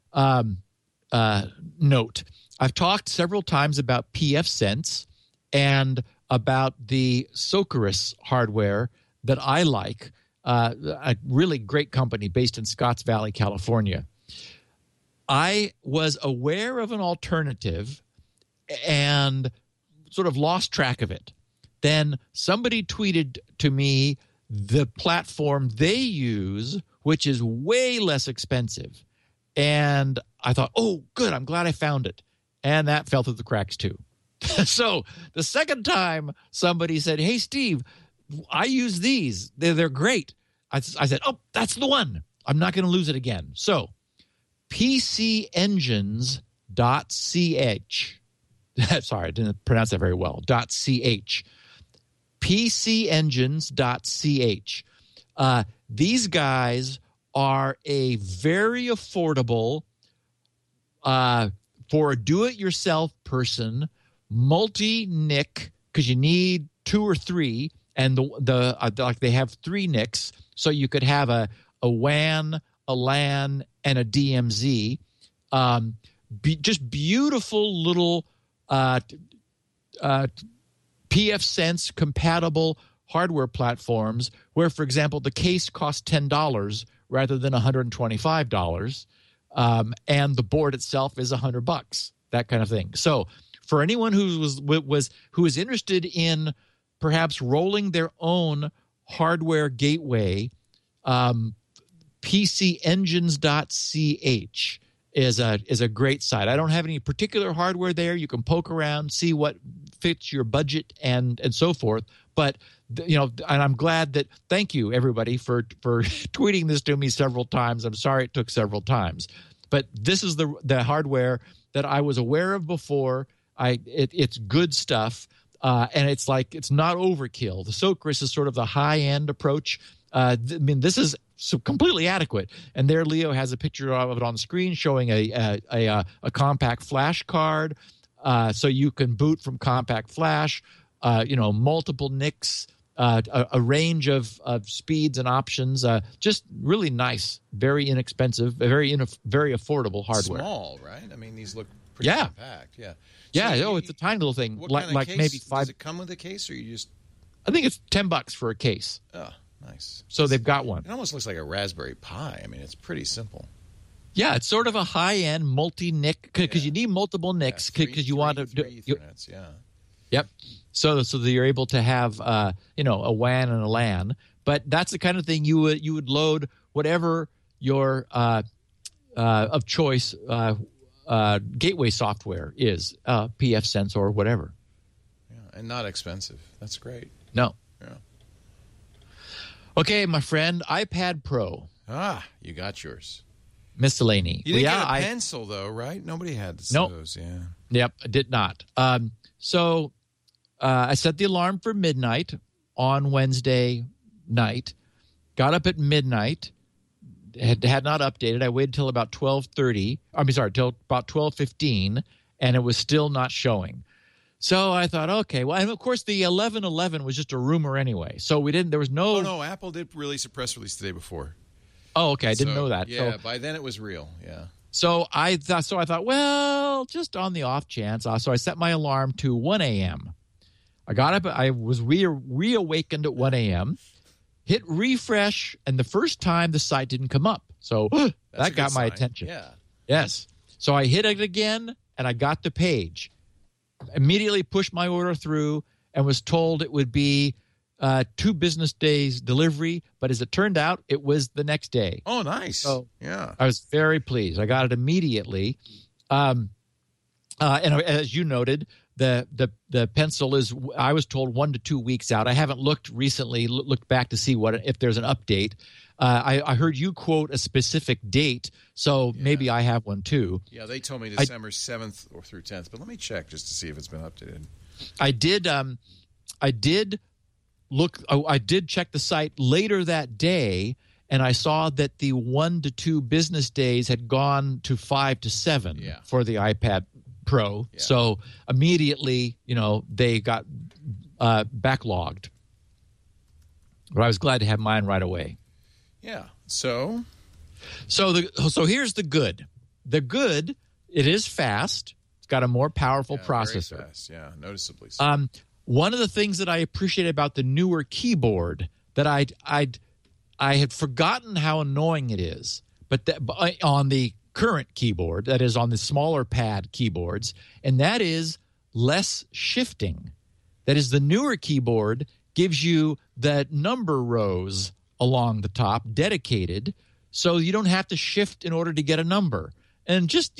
note. I've talked several times about pfSense and about the Socorus hardware that I like, a really great company based in Scotts Valley, California. I was aware of an alternative and sort of lost track of it. Then somebody tweeted to me the platform they use, which is way less expensive. And I thought, oh, good, I'm glad I found it. And that fell through the cracks too. So the second time somebody said, hey, Steve, I use these. They're great. I said, oh, that's the one. I'm not going to lose it again. So PCEngines.ch. Sorry, I didn't pronounce that very well. .ch. PCEngines.ch. These guys are a very affordable, for a do-it-yourself person, multi-NIC, because you need 2 or 3, and like they have 3 NICs, so you could have a WAN, a LAN, and a DMZ. Just beautiful little pfSense compatible hardware platforms where, for example, the case costs $10 rather than $125, and the board itself is $100, that kind of thing. So for anyone who is interested in perhaps rolling their own hardware gateway, PCEngines.ch is a great site. I don't have any particular hardware there. You can poke around, see what fits your budget and so forth. But and I'm glad that. Thank you everybody for tweeting this to me several times. I'm sorry it took several times, but this is the hardware that I was aware of before. It's good stuff, and it's not overkill. The Socorus is sort of the high end approach. This is completely adequate. And there, Leo has a picture of it on the screen showing a compact flash card. So you can boot from compact flash, multiple NICs, a range of speeds and options. Just really nice, very inexpensive, very affordable hardware. Small, right? I mean, these look pretty compact. Yeah. Yeah. So it's a tiny little thing, like case? maybe $5. Does it come with a case, or you just? I think it's $10 for a case. Oh, nice. So they've got one. It almost looks like a Raspberry Pi. I mean, it's pretty simple. Yeah, it's sort of a high-end multi-NIC because you need multiple NICs because you want to do. Ethernets, yeah. Yep. So that you're able to have a WAN and a LAN, but that's the kind of thing you would load whatever your of choice gateway software is, pfSense or whatever. Yeah, and not expensive. That's great. No. Yeah. Okay, my friend, iPad Pro. You got yours. Miscellany. You didn't get a pencil, though, right? Nobody had those. Yeah. Yep, I did not. So I set the alarm for midnight on Wednesday night. Got up at midnight. Had not updated. I waited till about 12:30. Till about 12:15, and it was still not showing. So I thought, okay, well, and of course the 11:11 was just a rumor anyway. So we didn't. There was no. Oh no, Apple did release a press release the day before. Oh, okay. I didn't know that. Yeah, so, by then it was real. Yeah. So I thought, well, just on the off chance. So I set my alarm to 1 a.m. I got up. I was reawakened at 1 a.m. Hit refresh, and the first time the site didn't come up. So that got my attention. Yeah. Yes. So I hit it again, and I got the page. Immediately pushed my order through and was told it would be 2 business days delivery, but as it turned out, it was the next day. Oh, nice. So yeah. I was very pleased. I got it immediately. And as you noted, the pencil is, I was told 1 to 2 weeks out. I haven't looked back to see if there's an update. I heard you quote a specific date, so maybe I have one too. Yeah, they told me December 7th or through 10th, but let me check just to see if it's been updated. I did look. I did check the site later that day, and I saw that the 1 to 2 business days had gone to 5 to 7 for the iPad Pro. Yeah. So immediately, they got backlogged. But I was glad to have mine right away. Yeah. So here's the good. The good, it is fast. It's got a more powerful processor. Very fast. Yeah, noticeably so. One of the things that I appreciate about the newer keyboard that I had forgotten how annoying it is, but on the current keyboard, that is on the smaller pad keyboards, and that is less shifting. That is, the newer keyboard gives you the number rows along the top dedicated, so you don't have to shift in order to get a number. And just,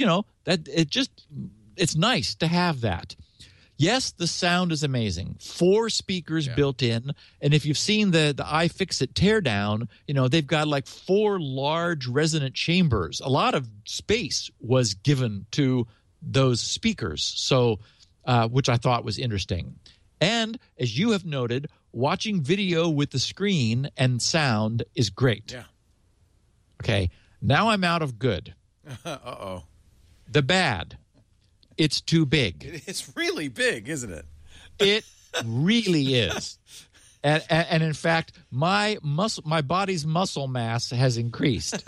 it's nice to have that. Yes, the sound is amazing. 4 speakers built in. And if you've seen the iFixit teardown, they've got like 4 large resonant chambers. A lot of space was given to those speakers, so which I thought was interesting. And as you have noted, watching video with the screen and sound is great. Yeah. Okay, now I'm out of good. Uh-oh. The bad. It's too big. It's really big, isn't it? It really is. And in fact, my body's muscle mass has increased.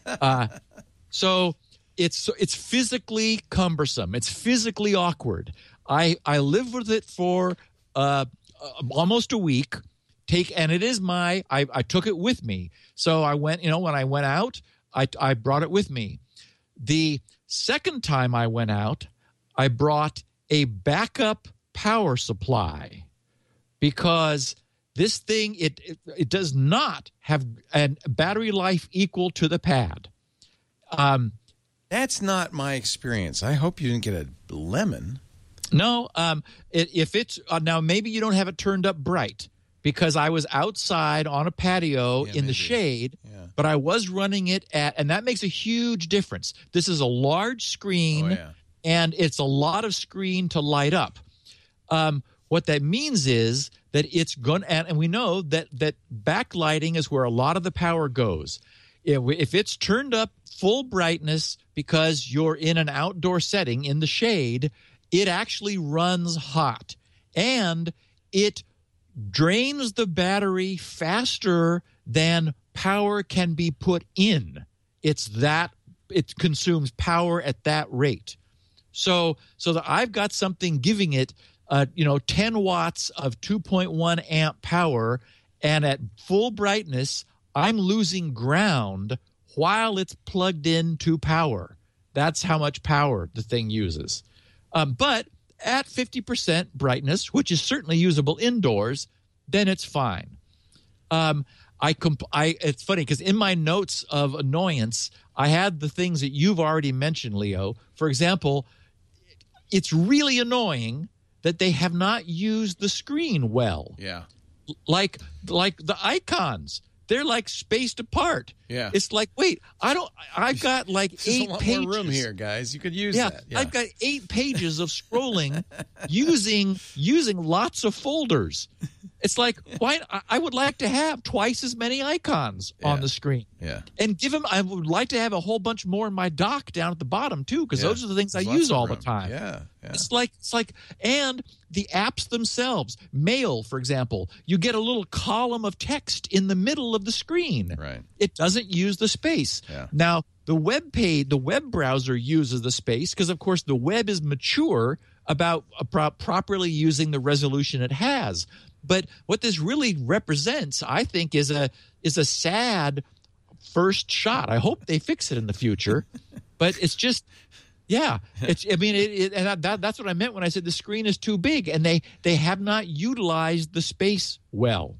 So it's physically cumbersome. It's physically awkward. I lived with it for almost a week. And it is I took it with me. So I went, when I went out, I brought it with me. The second time I went out, I brought a backup power supply because this thing, it does not have a battery life equal to the pad. That's not my experience. I hope you didn't get a lemon. No, if it's now maybe you don't have it turned up bright because I was outside on a patio in the shade, but I was running it and that makes a huge difference. This is a large screen. And it's a lot of screen to light up. What that means is that it's going, and we know that backlighting is where a lot of the power goes. If it's turned up full brightness because you're in an outdoor setting in the shade, it actually runs hot, and it drains the battery faster than power can be put in. It consumes power at that rate. So that I've got something giving it 10 watts of 2.1 amp power, and at full brightness I'm losing ground while it's plugged into power. That's how much power the thing uses. But at 50% brightness, which is certainly usable indoors, then it's fine. It's funny because in my notes of annoyance, I had the things that you've already mentioned, Leo. For example, it's really annoying that they have not used the screen well. Yeah. Like the icons. They're like spaced apart. Yeah. It's like, wait, I've got like There's 8 a lot pages. more room here, guys. You could use that. Yeah. I've got 8 pages of scrolling using lots of folders. It's like, why? I would like to have twice as many icons on the screen. Yeah. And I would like to have a whole bunch more in my dock down at the bottom too, because those are the things There's I lots use of all the room. time. Yeah. It's like, and the apps themselves, Mail, for example, you get a little column of text in the middle of the screen. Right. It doesn't use the space. Yeah. Now, the web browser uses the space because, of course, the web is mature about properly using the resolution it has. But what this really represents, I think, is a sad first shot. I hope they fix it in the future, but it's just, yeah. That's what I meant when I said the screen is too big, and they have not utilized the space well.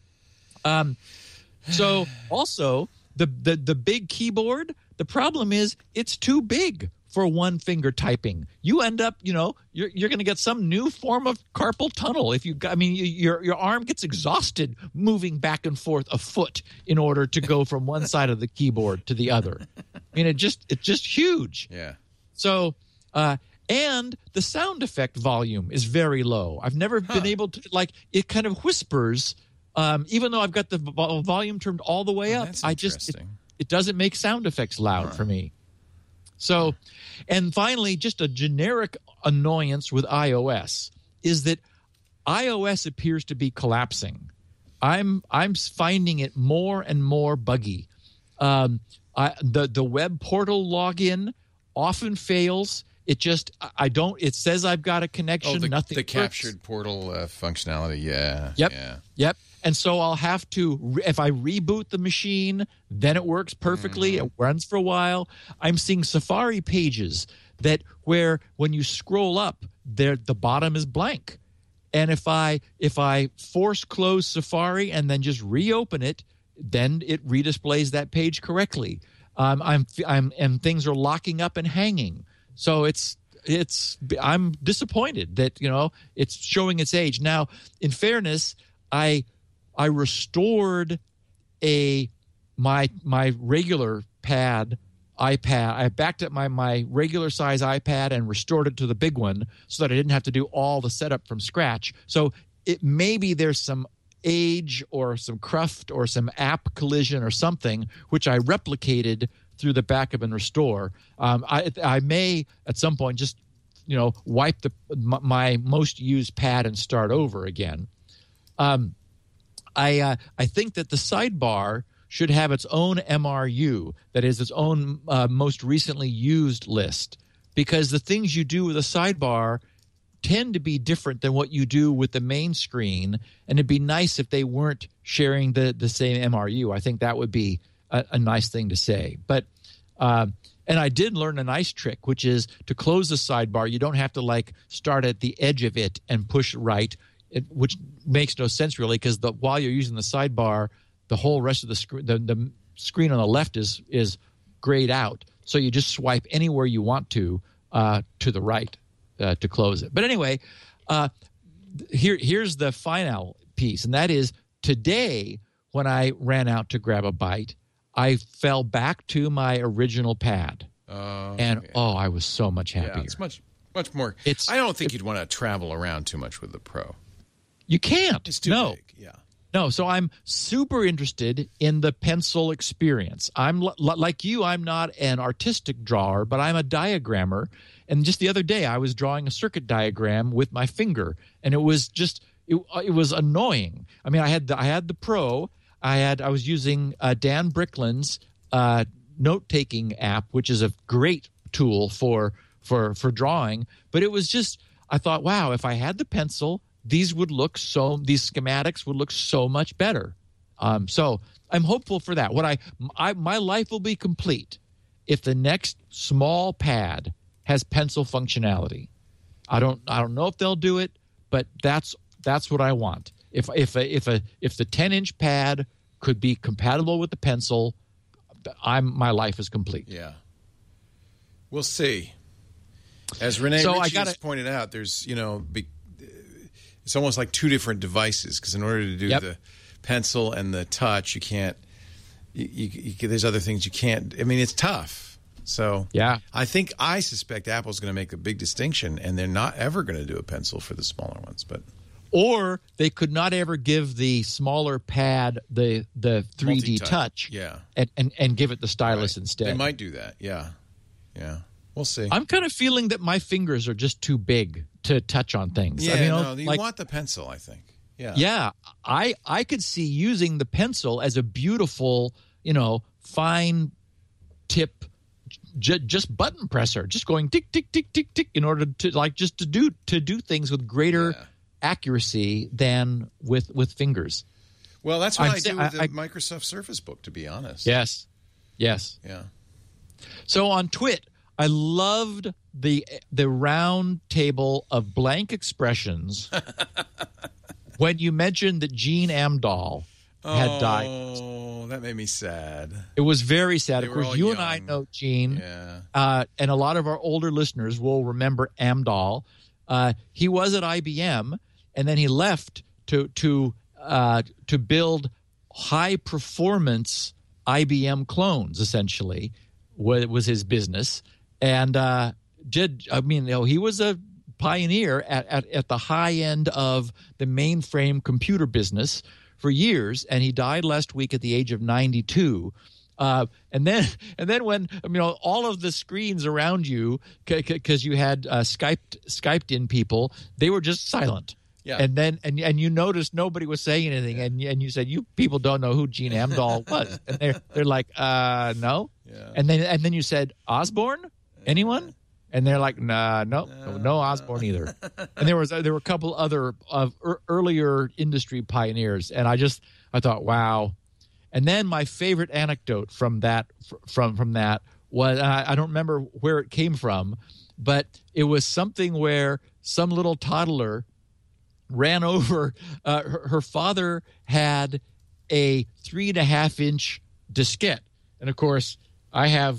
So also the big keyboard. The problem is it's too big for one finger typing. You end up, you're going to get some new form of carpal tunnel. Your arm gets exhausted moving back and forth a foot in order to go from one side of the keyboard to the other. It's just huge. Yeah. So, and the sound effect volume is very low. I've never been able to, it kind of whispers, even though I've got the volume turned all the way up. That's interesting. It doesn't make sound effects loud for me. So, and finally, just a generic annoyance with iOS is that iOS appears to be collapsing. I'm finding it more and more buggy. The web portal login often fails. It says I've got a connection. Nothing. The captured portal functionality. Yeah. Yep. And so I'll have to, if I reboot the machine, then it works perfectly. It runs for a while. I'm seeing Safari pages where when you scroll up, the bottom is blank. And if I force close Safari and then just reopen it, then it redisplays that page correctly. And things are locking up and hanging. So I'm disappointed that it's showing its age. Now, in fairness, I restored my regular iPad. I backed up my regular size iPad and restored it to the big one so that I didn't have to do all the setup from scratch. So maybe there's some age or some cruft or some app collision or something which I replicated through the backup and restore. I may at some point just wipe my most used pad and start over again. I think that the sidebar should have its own MRU, that is its own most recently used list, because the things you do with a sidebar tend to be different than what you do with the main screen, and it'd be nice if they weren't sharing the same MRU. I think that would be a nice thing to say. But and I did learn a nice trick, which is to close the sidebar. You don't have to start at the edge of it and push right, which makes no sense really, because while you're using the sidebar, the whole rest of the screen on the left is grayed out. So you just swipe anywhere you want to the right to close it. But anyway, here's the final piece, and that is today when I ran out to grab a bite, I fell back to my original pad, I was so much happier. Yeah, it's much more. I don't think you'd want to travel around too much with the Pro. You can't. It's too big. Yeah. No, so I'm super interested in the pencil experience. I'm like you, I'm not an artistic drawer, but I'm a diagrammer. And just the other day, I was drawing a circuit diagram with my finger, and it was just it was annoying. I mean, I had the Pro. I was using Dan Bricklin's note-taking app, which is a great tool for drawing. But it was just, I thought, wow, if I had the pencil, these schematics would look so much better. So I'm hopeful for that. My life will be complete if the next small pad has pencil functionality. I don't know if they'll do it, but that's what I want. If the 10-inch pad could be compatible with the pencil, my life is complete. Yeah, we'll see. As Renee Ritchie has pointed out, there's it's almost like two different devices, because in order to do the pencil and the touch, you can't. There's other things you can't. I mean, it's tough. So yeah, I suspect Apple's going to make a big distinction, and they're not ever going to do a pencil for the smaller ones. Or they could not ever give the smaller pad the 3D touch, and give it the stylus instead. They might do that. Yeah. We'll see. I'm kind of feeling that my fingers are just too big to touch on things. Yeah, you want the pencil, I think. Yeah. I could see using the pencil as a beautiful, fine tip, just button presser, just going tick tick tick tick tick in order to do things with greater accuracy than with fingers. Well, that's what I do with the Microsoft Surface Book, to be honest. Yes. Yeah. So on Twit, I loved the round table of blank expressions when you mentioned that Gene Amdahl had died. Oh, that made me sad. It was very sad. Of course, you and I know Gene, and a lot of our older listeners will remember Amdahl. He was at IBM, and then he left to build high-performance IBM clones, essentially, was his business. And he was a pioneer at the high end of the mainframe computer business for years, and he died last week at the age of 92. And then when all of the screens around you, because you had Skyped in people, they were just silent. Yeah. And then and you noticed nobody was saying anything, and you said, you people don't know who Gene Amdahl was, and they're like, no. Yeah. And then you said, Osborne? Anyone? And they're like, no Osborne either. And there were a couple other earlier industry pioneers, and I thought, wow. And then my favorite anecdote from that was, I don't remember where it came from, but it was something where some little toddler ran over. Her father had a 3.5-inch diskette, and of course, I have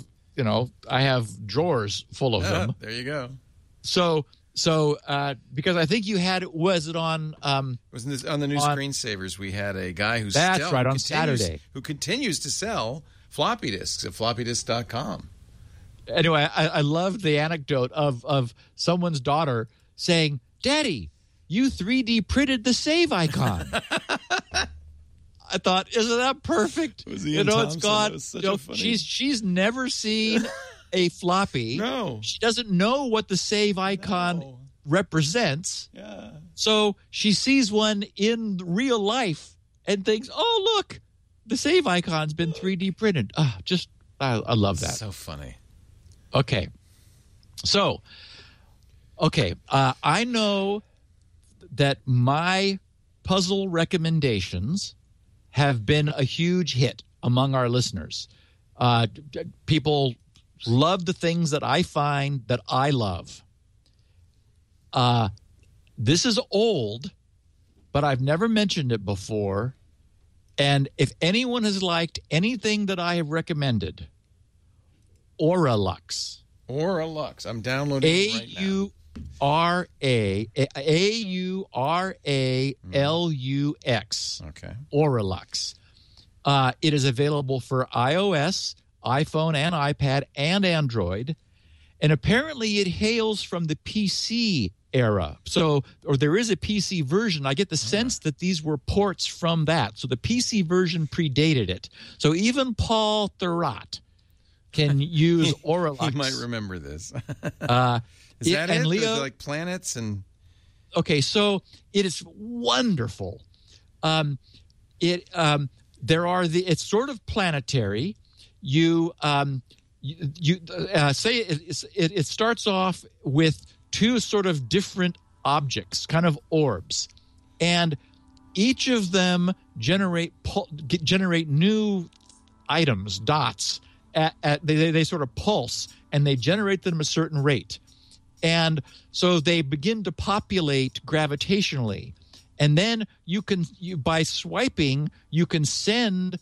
drawers full of them. There you go. So because I think you had, was it on? Wasn't on the new screensavers? We had a guy who's on Saturday who continues to sell floppy disks at floppydisk.com. Anyway, I loved the anecdote of someone's daughter saying, "Daddy, you 3D printed the save icon." I thought, isn't that perfect? It's got. She's never seen a floppy. No, she doesn't know what the save icon represents. Yeah. So she sees one in real life and thinks, "Oh, look, the save icon's been 3D printed." I love that. So funny. Okay, so I know that my puzzle recommendations have been a huge hit among our listeners. People love the things that I find that I love. This is old, but I've never mentioned it before. And if anyone has liked anything that I have recommended, Auralux. I'm downloading it right now. Auralux. Okay. Auralux. It is available for iOS, iPhone, and iPad, and Android. And apparently it hails from the PC era. So, or there is a PC version. I get the sense that these were ports from that. So the PC version predated it. So even Paul Thurrott can use Auralux. You might remember this. Is that it? And Leo, like planets and... Okay, so it is wonderful. It's sort of planetary. You say it starts off with two sort of different objects, kind of orbs, and each of them generate new items, dots. They sort of pulse, and they generate them at a certain rate. And so they begin to populate gravitationally. And then by swiping, you can send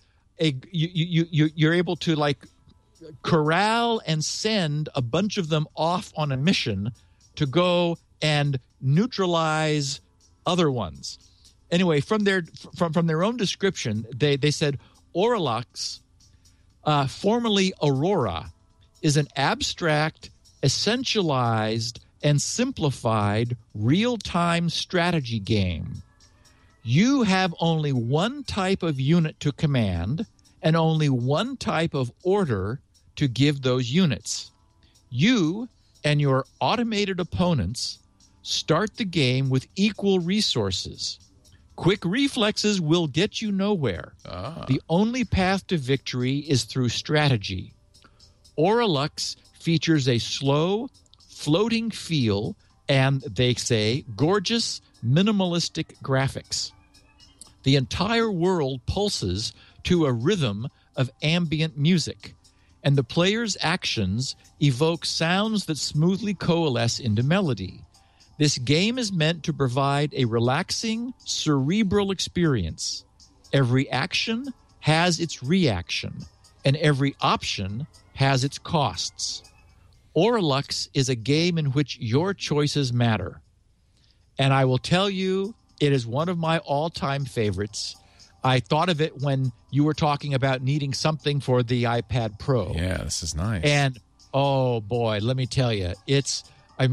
you're able to like corral and send a bunch of them off on a mission to go and neutralize other ones. Anyway, from their own description, they said Auralux, formerly Aurora, is an abstract, essentialized, and simplified real-time strategy game. You have only one type of unit to command and only one type of order to give those units. You and your automated opponents start the game with equal resources. Quick reflexes will get you nowhere. The only path to victory is through strategy. Auralux features a slow, floating feel and, they say, gorgeous, minimalistic graphics. The entire world pulses to a rhythm of ambient music, and the player's actions evoke sounds that smoothly coalesce into melody. This game is meant to provide a relaxing, cerebral experience. Every action has its reaction, and every option has its costs. Auralux is a game in which your choices matter. And I will tell you, it is one of my all-time favorites. I thought of it when you were talking about needing something for the iPad Pro. Yeah, this is nice. And, oh, boy, let me tell you, it's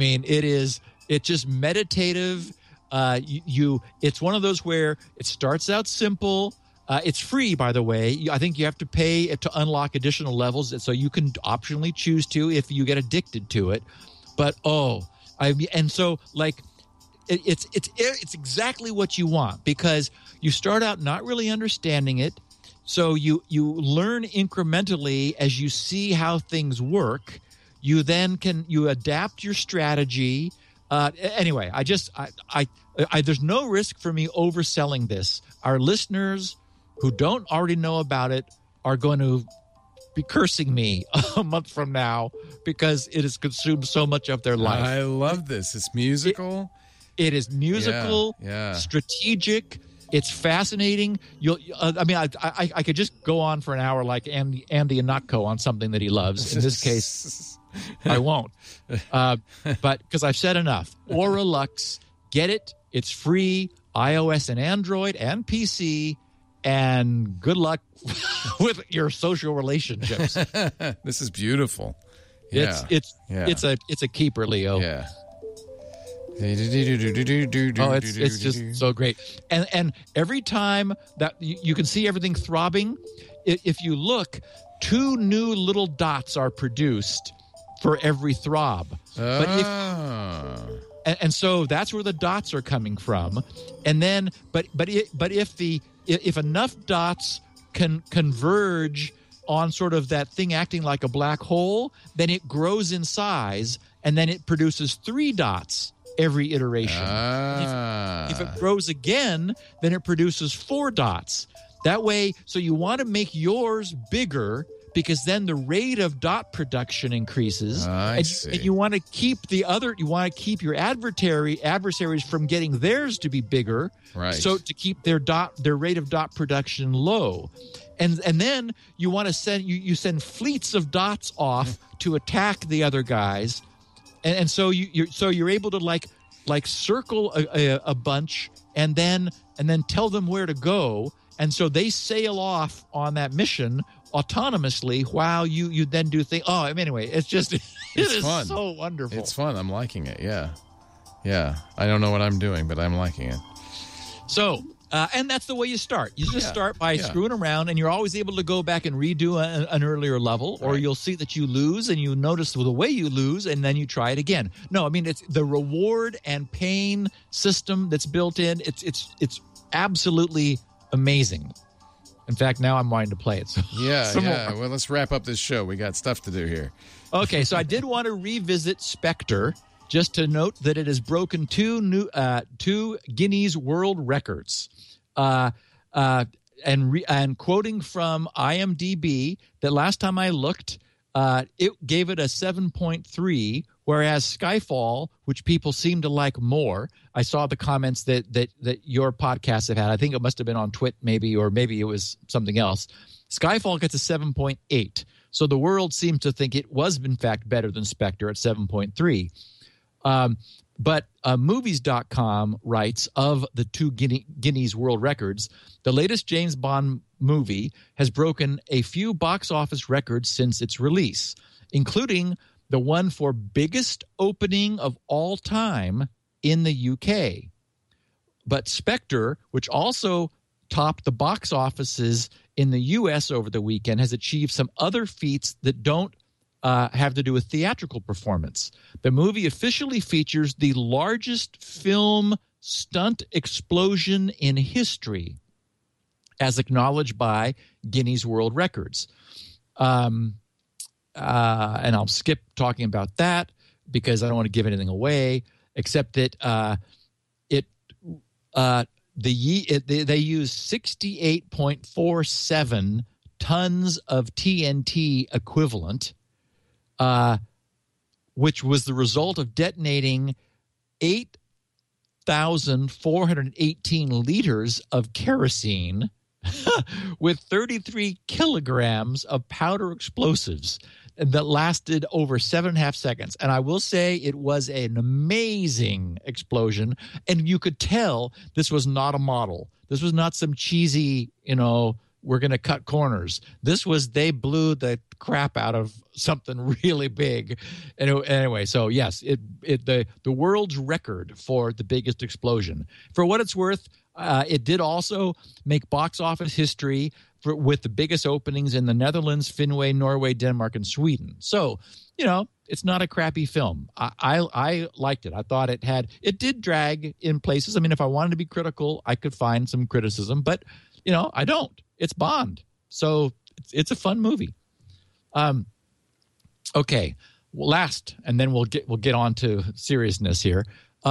just meditative. It's one of those where it starts out simple. It's free, by the way. I think you have to pay to unlock additional levels, so you can optionally choose to if you get addicted to it. But it's exactly what you want, because you start out not really understanding it, so you learn incrementally as you see how things work. You then you adapt your strategy. Anyway, there's no risk for me overselling this. Our listeners who don't already know about it are going to be cursing me a month from now because it has consumed so much of their life. I love this. It's musical. It is musical, strategic. It's fascinating. I could just go on for an hour like Andy Ihnatko on something that he loves. In this case, I won't. But because I've said enough. Auralux, get it. It's free, iOS and Android and PC. And good luck with your social relationships. This is beautiful. It's a keeper, Leo. Yeah. It's just so great. And every time that you can see everything throbbing, if you look, 2 new little dots are produced for every throb. And so that's where the dots are coming from. And then, but if enough dots can converge on sort of that thing acting like a black hole, then it grows in size, and then it produces 3 dots every iteration. If it grows again, then it produces 4 dots. That way, so you want to make yours bigger, because then the rate of dot production increases. And you want to keep your adversaries from getting theirs to be bigger. Right. So to keep their rate of dot production low. And then you want to send fleets of dots off to attack the other guys. And so you're able to like circle a bunch and then tell them where to go. And so they sail off on that mission autonomously while you then do things. Anyway, it's just it is fun. So wonderful. It's fun. I'm liking it. Yeah. Yeah. I don't know what I'm doing, but I'm liking it. So, and that's the way you start. You just start by screwing around, and you're always able to go back and redo an earlier level, or you'll see that you lose, and you notice the way you lose, and then you try it again. No, I mean, it's the reward and pain system that's built in. It's absolutely amazing. In fact, now I'm wanting to play it. So Yeah. Well, let's wrap up this show. We got stuff to do here. Okay, so I did want to revisit Spectre, just to note that it has broken two Guinness World Records. And quoting from IMDb, that last time I looked, it gave it a 7.3, whereas Skyfall, which people seem to like more, I saw the comments that your podcasts have had. I think it must have been on Twit maybe, or maybe it was something else. Skyfall gets a 7.8. So the world seems to think it was, in fact, better than Spectre at 7.3. But Movies.com writes of the two Guinness World Records, the latest James Bond movie has broken a few box office records since its release, including the one for biggest opening of all time in the UK. But Spectre, which also topped the box offices in the U.S. over the weekend, has achieved some other feats that don't have to do with theatrical performance. The movie officially features the largest film stunt explosion in history, as acknowledged by Guinness World Records. And I'll skip talking about that because I don't want to give anything away, except that they use 68.47 tons of TNT equivalent, which was the result of detonating 8,418 liters of kerosene with 33 kilograms of powder explosives that lasted over 7.5 seconds. And I will say it was an amazing explosion. And you could tell this was not a model. This was not some cheesy, we're going to cut corners. This was, they blew the crap out of something really big. Anyway, so yes, the world's record for the biggest explosion. For what it's worth, it did also make box office history with the biggest openings in the Netherlands, Finway, Norway, Denmark, and Sweden. So, it's not a crappy film. I liked it. I thought it did drag in places. I mean, if I wanted to be critical, I could find some criticism, but I don't. It's Bond. So it's a fun movie. Okay. Last, and then we'll get on to seriousness here.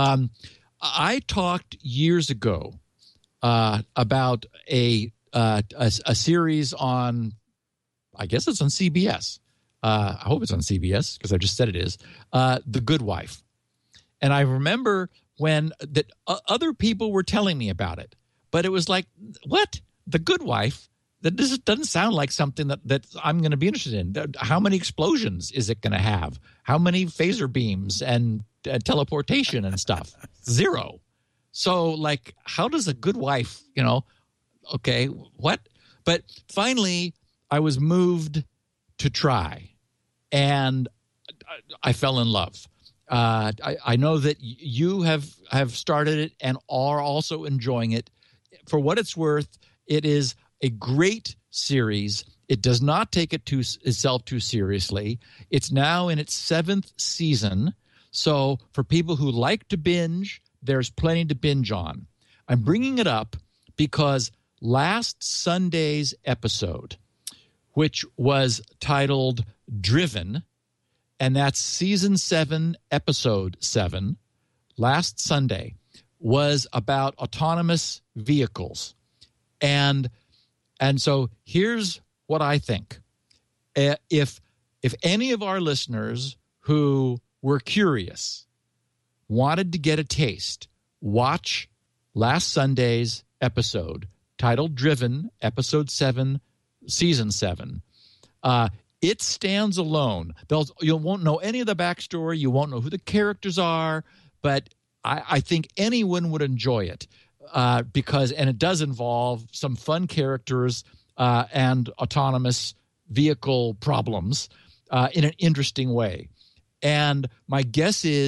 I talked years ago about a series on, I guess it's on CBS. I hope it's on CBS because I just said it is. The Good Wife. And I remember when other people were telling me about it, but it was like, what? The Good Wife? That doesn't sound like something that I'm going to be interested in. How many explosions is it going to have? How many phaser beams and teleportation and stuff? 0. So, like, how does a good wife, okay, what? But finally, I was moved to try, and I fell in love. I know that you have started it and are also enjoying it. For what it's worth, it is a great series. It does not take itself too seriously. It's now in its 7th season. So for people who like to binge, there's plenty to binge on. I'm bringing it up because last Sunday's episode, which was titled Driven, and that's season 7, episode 7, last Sunday, was about autonomous vehicles. And so here's what I think. If any of our listeners who were curious wanted to get a taste, watch last Sunday's episode titled Driven, episode 7, season 7. It stands alone. You won't know any of the backstory. You won't know who the characters are, but I think anyone would enjoy it. Because it does involve some fun characters and autonomous vehicle problems in an interesting way. And my guess is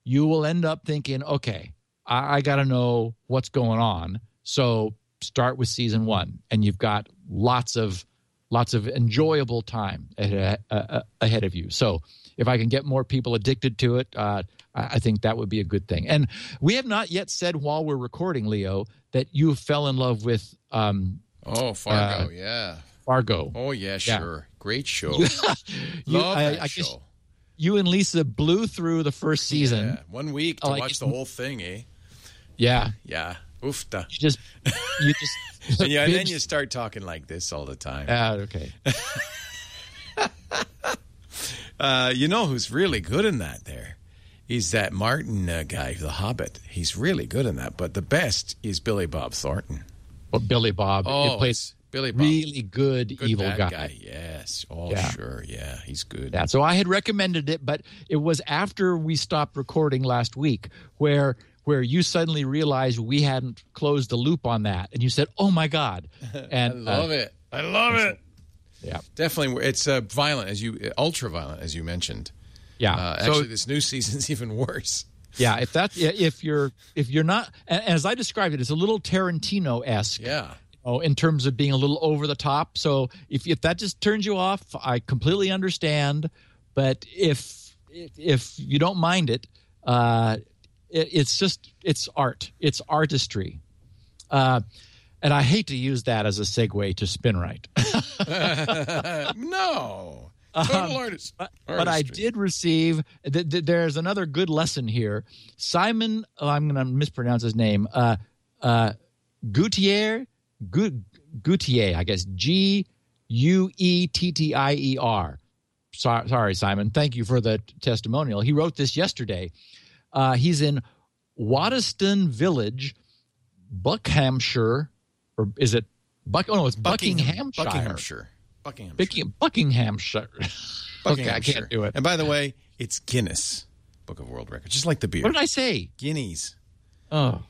you will end up thinking, okay, I got to know what's going on. So start with season 1, and you've got lots of enjoyable time ahead of you. So if I can get more people addicted to it, I think that would be a good thing. And we have not yet said while we're recording, Leo, that you fell in love with Fargo, yeah. Fargo. Oh, yeah, sure. Yeah. Great show. Love that show. Guess you and Lisa blew through the first season. Yeah, 1 week to watch the whole thing, eh? Yeah. Yeah. Oofta. You just and then you start talking like this all the time. Okay. You know who's really good in that there? He's that Martin guy, The Hobbit. He's really good in that. But the best is Billy Bob Thornton. Well, Billy Bob. Oh, plays Billy Bob. Really good evil bad guy. Yes. Oh, yeah. Sure. Yeah, he's good. Yeah. So I had recommended it, but it was after we stopped recording last week where you suddenly realized we hadn't closed the loop on that. And you said, oh, my God. And I love it. I love it. Yeah. Definitely. It's violent, ultra violent, as you mentioned. Yeah. Actually, this new season's even worse. Yeah. If you're not, and as I described it, it's a little Tarantino-esque. Yeah. In terms of being a little over the top. So if that just turns you off, I completely understand. But if you don't mind it, it's art. It's artistry. And I hate to use that as a segue to Spinrite. No. Total artist. But I did receive, there's another good lesson here. Simon, I'm going to mispronounce his name, Guettier, I guess, Guettier. Sorry, Simon. Thank you for the testimonial. He wrote this yesterday. He's in Waddesdon Village, Buckinghamshire, or is it it's Buckinghamshire. Buckinghamshire. Okay, I can't do it. And by the way, it's Guinness Book of World Records, just like the beer. What did I say? Guineas. Oh.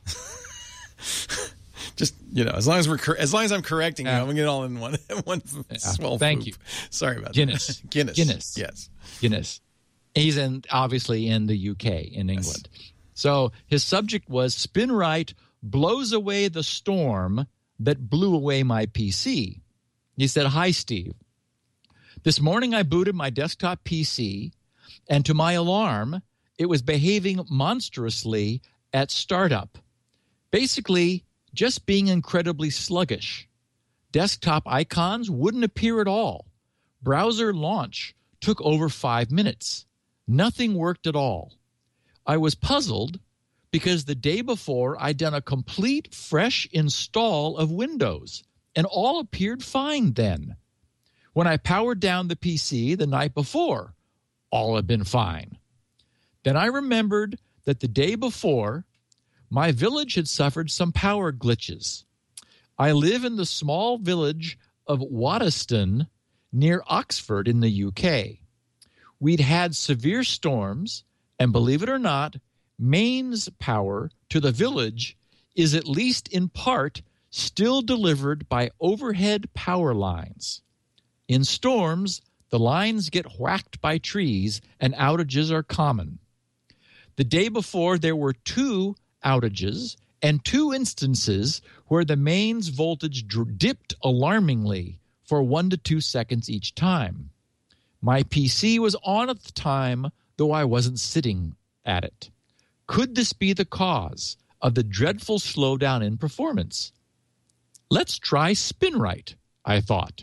Just, as long as I'm correcting you, I'm going to get it all in one swell Thank poop. you. Sorry about Guinness. that. Guinness. Yes. Guinness. He's obviously in the UK, in England. Yes. So his subject was Spinrite blows away the storm that blew away my PC. He said, "Hi, Steve. This morning I booted my desktop PC, and to my alarm, it was behaving monstrously at startup. Basically, just being incredibly sluggish. Desktop icons wouldn't appear at all. Browser launch took over 5 minutes. Nothing worked at all. I was puzzled because the day before I'd done a complete fresh install of Windows, and all appeared fine then. When I powered down the PC the night before, all had been fine. Then I remembered that the day before, my village had suffered some power glitches. I live in the small village of Waddesdon near Oxford in the UK. We'd had severe storms, and believe it or not, mains power to the village is at least in part still delivered by overhead power lines. In storms, the lines get whacked by trees and outages are common. The day before, there were 2 outages and 2 instances where the mains voltage dipped alarmingly for 1 to 2 seconds each time. My PC was on at the time, though I wasn't sitting at it. Could this be the cause of the dreadful slowdown in performance? Let's try Spinrite, I thought.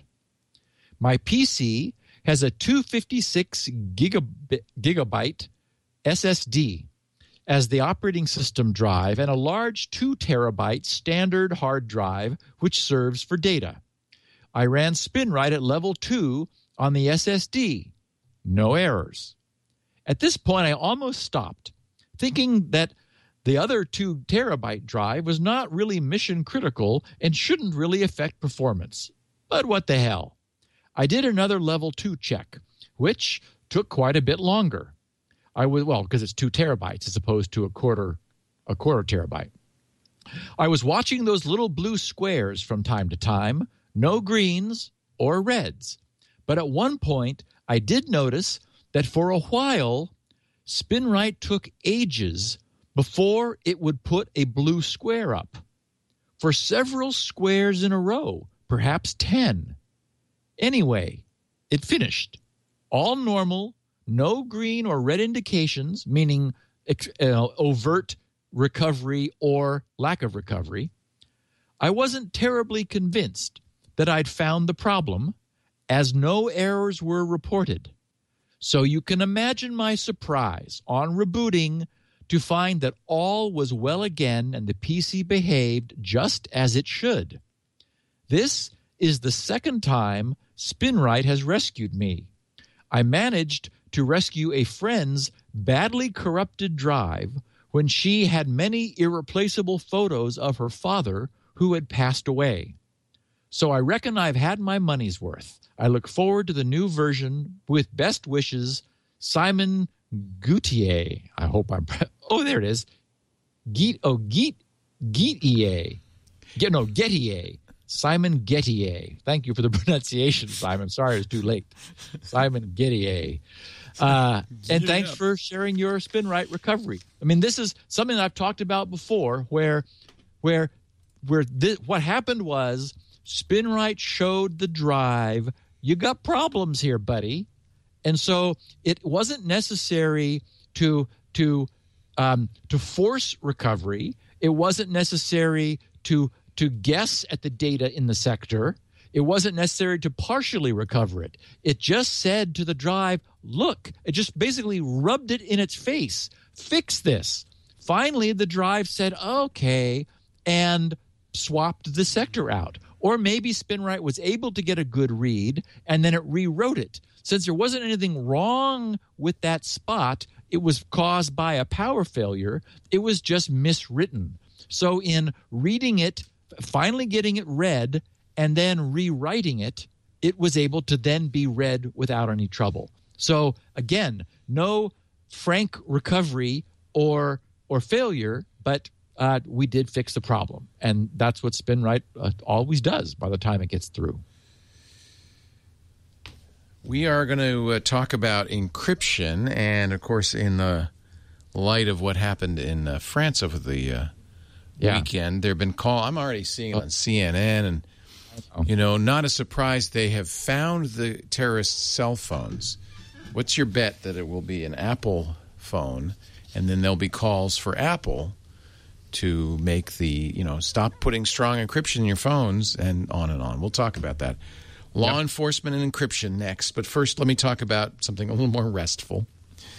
My PC has a 256 gigabyte SSD as the operating system drive and a large 2 terabyte standard hard drive which serves for data. I ran Spinrite at level 2 on the SSD. No errors. At this point, I almost stopped, thinking that the other 2 terabyte drive was not really mission critical and shouldn't really affect performance. But what the hell? I did another level 2 check, which took quite a bit longer. Because it's 2 terabytes as opposed to a quarter terabyte. I was watching those little blue squares from time to time, no greens or reds. But at one point, I did notice that for a while, SpinRite took ages before it would put a blue square up. For several squares in a row, perhaps 10. Anyway, it finished. All normal, no green or red indications, meaning overt recovery or lack of recovery. I wasn't terribly convinced that I'd found the problem, as no errors were reported. So you can imagine my surprise on rebooting to find that all was well again and the PC behaved just as it should. This is the second time SpinRite has rescued me. I managed to rescue a friend's badly corrupted drive when she had many irreplaceable photos of her father who had passed away. So I reckon I've had my money's worth. I look forward to the new version. With best wishes, Simon Goutier. I hope I'm... Oh, there it is. Gettier. Simon Gettier. Thank you for the pronunciation, Simon. Sorry it was too late. Simon Gettier. And thanks for sharing your SpinRite recovery. I mean, this is something I've talked about before where what happened was SpinRite showed the drive, you got problems here, buddy. And so it wasn't necessary to force recovery. It wasn't necessary to guess at the data in the sector. It wasn't necessary to partially recover it. It just said to the drive, look, it just basically rubbed it in its face. Fix this. Finally, the drive said, okay, and swapped the sector out. Or maybe SpinRite was able to get a good read, and then it rewrote it. Since there wasn't anything wrong with that spot, it was caused by a power failure. It was just miswritten. So in reading it, finally getting it read, and then rewriting it, it was able to then be read without any trouble. So again, no frank recovery or failure, but we did fix the problem. And that's what SpinRite always does by the time it gets through. We are going to talk about encryption, and of course, in the light of what happened in France over the weekend, there have been calls. I'm already seeing it on CNN, and not a surprise. They have found the terrorists' cell phones. What's your bet that it will be an Apple phone, and then there'll be calls for Apple to make the stop putting strong encryption in your phones, and on and on. We'll talk about that. Law enforcement and encryption next. But first, let me talk about something a little more restful.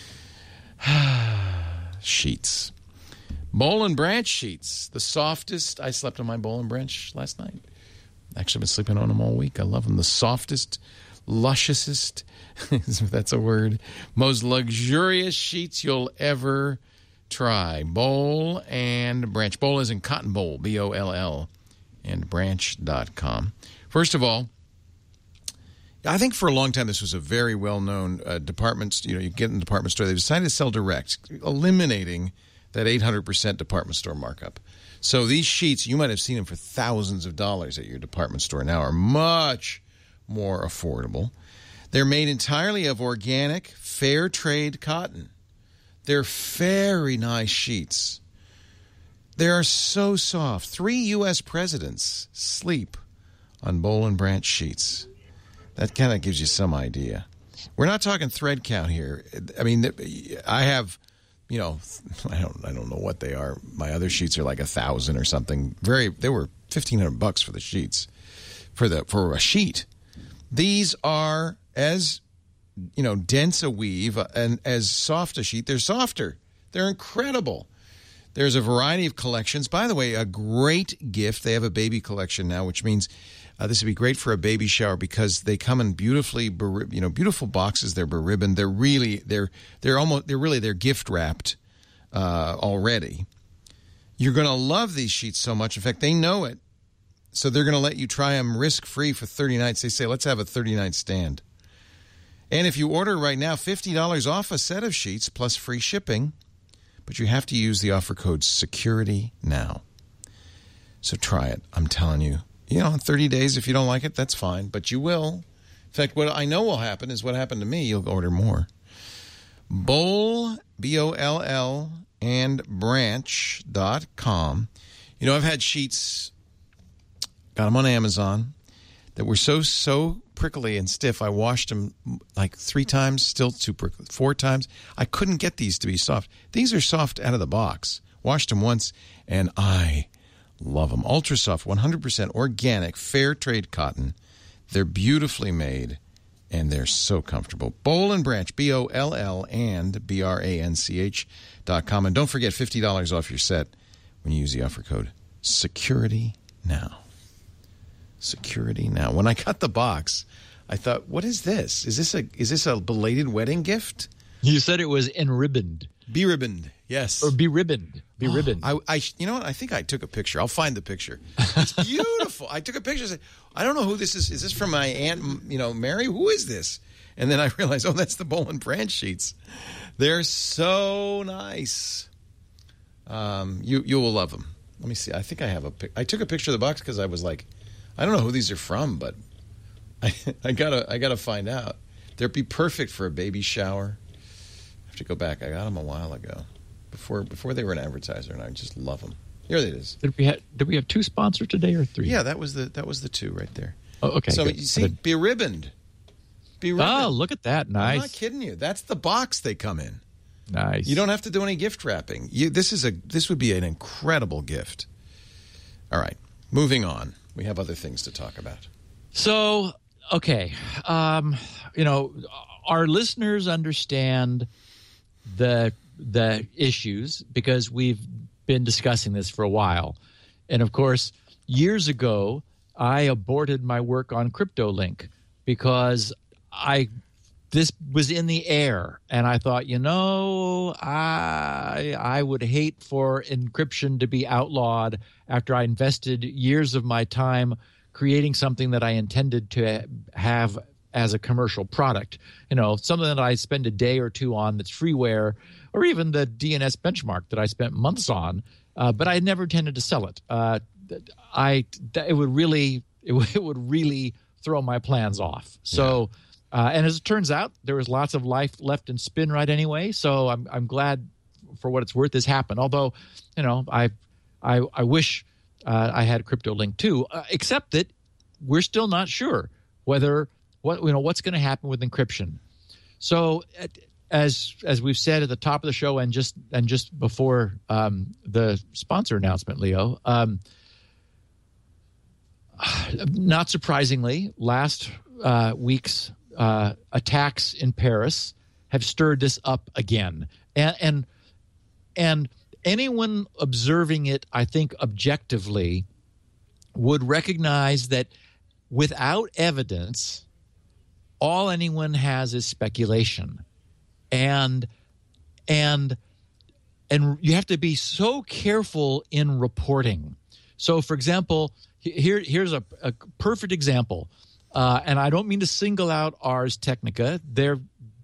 Sheets. Boll & Branch sheets. The softest. I slept on my Boll & Branch last night. Actually, I've been sleeping on them all week. I love them. The softest, lusciousest, if that's a word, most luxurious sheets you'll ever try. Boll & Branch. Boll is in cotton boll, B-O-L-L, and branch.com. First of all, I think for a long time this was a very well-known department. You get in the department store. They decided to sell direct, eliminating that 800% department store markup. So these sheets, you might have seen them for thousands of dollars at your department store now, are much more affordable. They're made entirely of organic, fair trade cotton. They're very nice sheets. They are so soft. 3 U.S. presidents sleep on Boll & Branch sheets. That kind of gives you some idea. We're not talking thread count here. I mean, I have, I don't know what they are. My other sheets are like 1,000 or something. They were $1,500 for the sheets, for a sheet. These are as dense a weave and as soft a sheet. They're softer. They're incredible. There's a variety of collections. By the way, a great gift. They have a baby collection now, which means this would be great for a baby shower because they come in beautifully, beautiful boxes. They're beribboned. They're gift wrapped already. You're going to love these sheets so much. In fact, they know it. So they're going to let you try them risk-free for 30 nights. They say, let's have a 30-night stand. And if you order right now, $50 off a set of sheets plus free shipping. But you have to use the offer code SECURITYNOW. So try it. I'm telling you. In 30 days, if you don't like it, that's fine. But you will. In fact, what I know will happen is what happened to me. You'll order more. Boll, B-O-L-L, and branch.com. You know, I've had sheets, got them on Amazon, that were so prickly and stiff. I washed them like 3 times, still too prickly, 4 times. I couldn't get these to be soft. These are soft out of the box. Washed them once, and I love them. Ultra soft, 100% organic, fair trade cotton. They're beautifully made, and they're so comfortable. Boll and Branch, B-O-L-L and BRANCH.com. And don't forget $50 off your set when you use the offer code Security Now. Security Now. When I got the box, I thought, what is this? Is this a belated wedding gift? You said it was enribboned. Be-ribboned, yes. Or be-ribboned. Be-ribboned. You know what? I think I took a picture. I'll find the picture. It's beautiful. I took a picture. I don't know who this is. Is this from my Aunt, Mary? Who is this? And then I realized, that's the Boll and Branch sheets. They're so nice. You will love them. Let me see. I think I have I took a picture of the box because I was like, I don't know who these are from, but I gotta find out. They'd be perfect for a baby shower. I have to go back. I got them a while ago, before they were an advertiser, and I just love them. Here it is. Did we have 2 sponsors today or 3? Yeah, that was the 2 right there. Oh, okay. So good. you see, be-ribboned. Be-ribboned. Oh, look at that! Nice. I'm not kidding you. That's the box they come in. Nice. You don't have to do any gift wrapping. This would be an incredible gift. All right, moving on. We have other things to talk about. So, okay, our listeners understand the issues because we've been discussing this for a while, and of course, years ago, I aborted my work on CryptoLink because this was in the air, and I thought, I would hate for encryption to be outlawed after I invested years of my time creating something that I intended to have as a commercial product. Something that I spend a day or 2 on that's freeware, or even the DNS benchmark that I spent months on, but I never intended to sell it. It would really throw my plans off. So. Yeah. And as it turns out, there was lots of life left in SpinRite anyway, so I'm glad for what it's worth this happened. Although, I wish I had CryptoLink too, except that we're still not sure what's going to happen with encryption. So, as we've said at the top of the show and just before the sponsor announcement, Leo, not surprisingly, last week's attacks in Paris have stirred this up again, and anyone observing it, I think, objectively, would recognize that without evidence, all anyone has is speculation, and you have to be so careful in reporting. So, for example, here's a perfect example. And I don't mean to single out Ars Technica. They're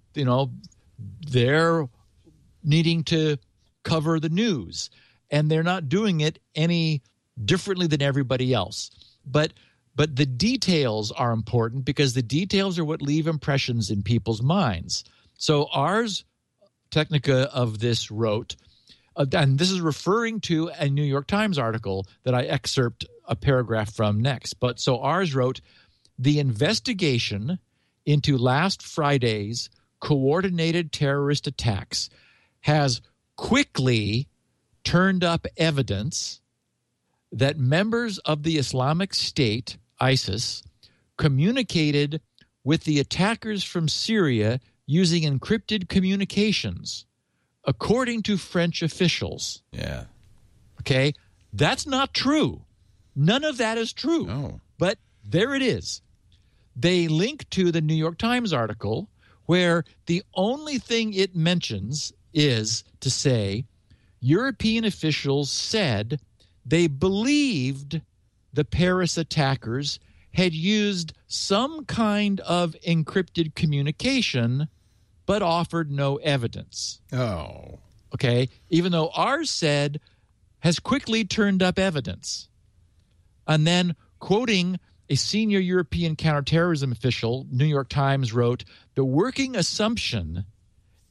needing to cover the news, and they're not doing it any differently than everybody else. But the details are important because the details are what leave impressions in people's minds. So Ars Technica of this wrote, and this is referring to a New York Times article that I excerpt a paragraph from next. But so Ars wrote, the investigation into last Friday's coordinated terrorist attacks has quickly turned up evidence that members of the Islamic State, ISIS, communicated with the attackers from Syria using encrypted communications, according to French officials. Yeah. Okay? That's not true. None of that is true. No. But there it is. They link to the New York Times article where the only thing it mentions is to say European officials said they believed the Paris attackers had used some kind of encrypted communication but offered no evidence. Oh. Okay? Even though Ars said has quickly turned up evidence. And then quoting a senior European counterterrorism official, New York Times wrote, the working assumption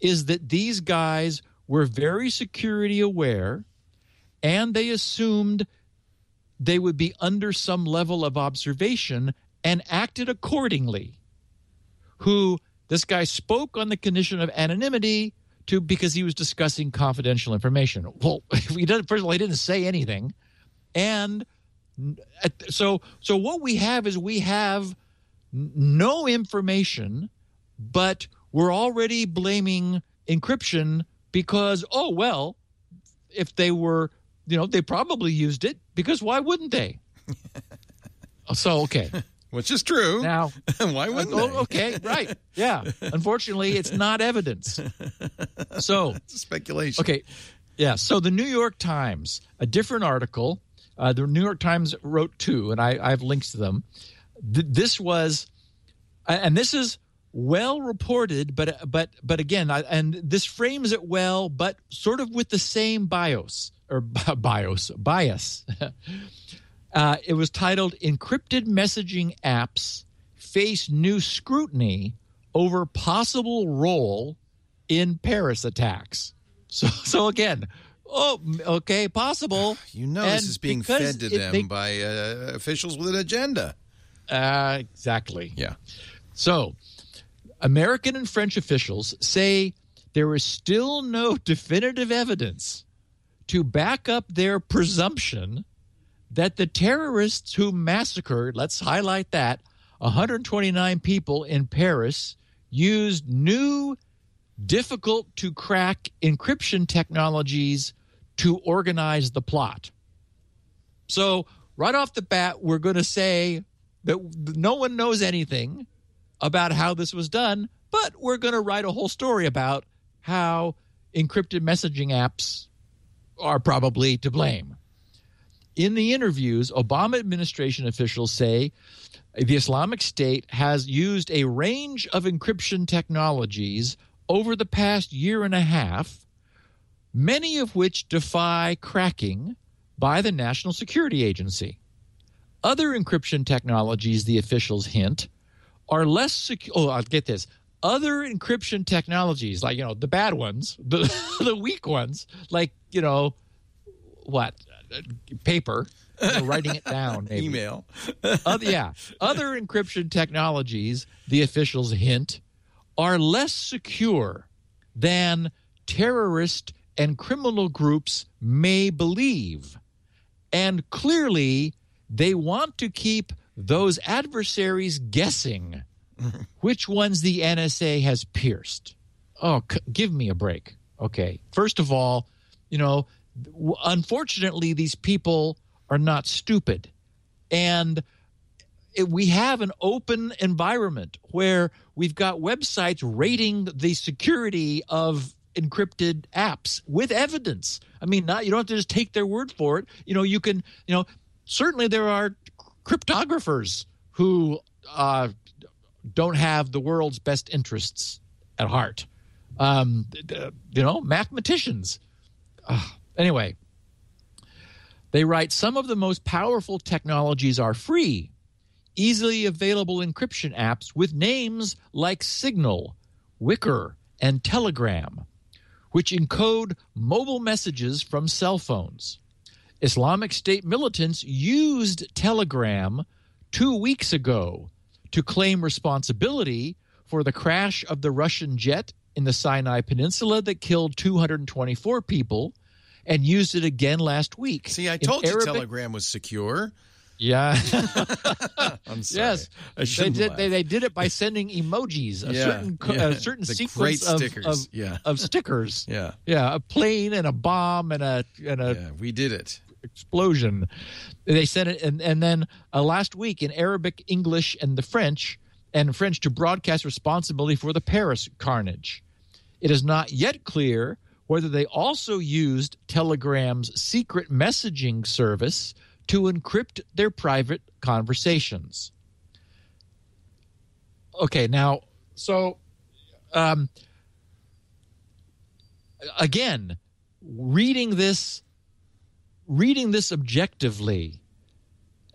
is that these guys were very security aware, and they assumed they would be under some level of observation and acted accordingly. This guy spoke on the condition of anonymity because he was discussing confidential information. Well, first of all, he didn't say anything. And so what we have is we have no information, but we're already blaming encryption because, if they were, they probably used it, because why wouldn't they? So, okay. Which is true. Now, why wouldn't they? Okay, right. Yeah. Unfortunately, it's not evidence. So it's speculation. Okay. Yeah. So the New York Times, a different article, the New York Times wrote two, and I have links to them. This was, and this is well reported, but again, and this frames it well, but sort of with the same bias. It was titled "Encrypted Messaging Apps Face New Scrutiny Over Possible Role in Paris Attacks." So again, possible. This is being fed to them by officials with an agenda. Exactly. Yeah. So American and French officials say there is still no definitive evidence to back up their presumption that the terrorists who massacred, let's highlight that, 129 people in Paris used new, difficult-to-crack encryption technologies to organize the plot. So right off the bat, we're going to say that no one knows anything about how this was done, but we're going to write a whole story about how encrypted messaging apps are probably to blame. In the interviews, Obama administration officials say the Islamic State has used a range of encryption technologies over the past year and a half, many of which defy cracking by the National Security Agency. Other encryption technologies, the officials hint, are less secure. Oh, I'll get this. Other encryption technologies, like, the bad ones, the weak ones, like, paper, writing it down, maybe. Email. Other encryption technologies, the officials hint, are less secure than terrorist and criminal groups may believe. And clearly, they want to keep those adversaries guessing which ones the NSA has pierced. Oh, give me a break. Okay. First of all, unfortunately, these people are not stupid. And we have an open environment where we've got websites rating the security of encrypted apps with evidence. I mean, you don't have to just take their word for it. You can, certainly there are cryptographers who don't have the world's best interests at heart. Mathematicians. Anyway, they write, some of the most powerful technologies are free, easily available encryption apps with names like Signal, Wicker, and Telegram, which encode mobile messages from cell phones. Islamic State militants used Telegram 2 weeks ago to claim responsibility for the crash of the Russian jet in the Sinai Peninsula that killed 224 people, and used it again last week. See, I told you Telegram was secure. Yeah. I'm sorry. Yes. They did it by sending emojis, a certain sequence of stickers. Yeah. Yeah, a plane and a bomb and a we did it. Explosion. They sent it, and then last week in Arabic, English, and French to broadcast responsibility for the Paris carnage. It is not yet clear whether they also used Telegram's secret messaging service to encrypt their private conversations. Okay, now, so again, reading this objectively,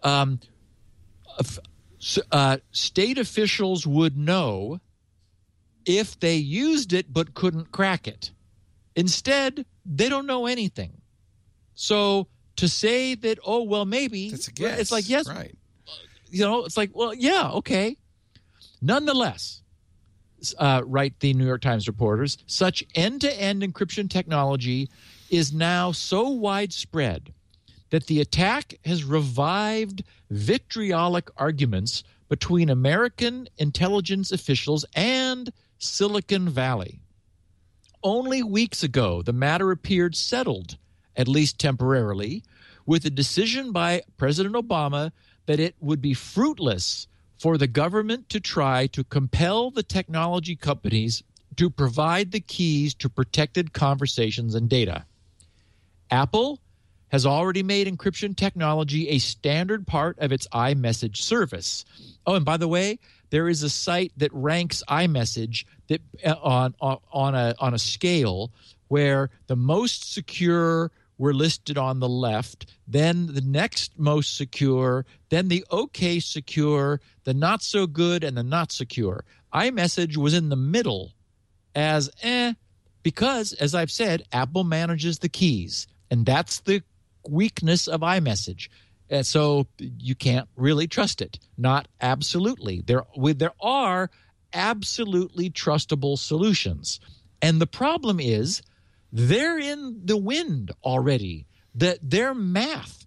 state officials would know if they used it but couldn't crack it. Instead, they don't know anything. So to say that, oh, well, maybe, That's a guess. it's like, yes, right. It's like, well, yeah, okay. Nonetheless, write the New York Times reporters, such end-to-end encryption technology is now so widespread that the attack has revived vitriolic arguments between American intelligence officials and Silicon Valley. Only weeks ago, the matter appeared settled, at least temporarily, with a decision by President Obama that it would be fruitless for the government to try to compel the technology companies to provide the keys to protected conversations and data. Apple has already made encryption technology a standard part of its iMessage service. Oh, and by the way, there is a site that ranks iMessage that on a scale where the most secure were listed on the left, then the next most secure, then the okay secure, the not so good, and the not secure. iMessage was in the middle as because, as I've said, Apple manages the keys, and that's the weakness of iMessage. And so you can't really trust it. Not absolutely. There are absolutely trustable solutions. And the problem is they're in the wind already. Their math,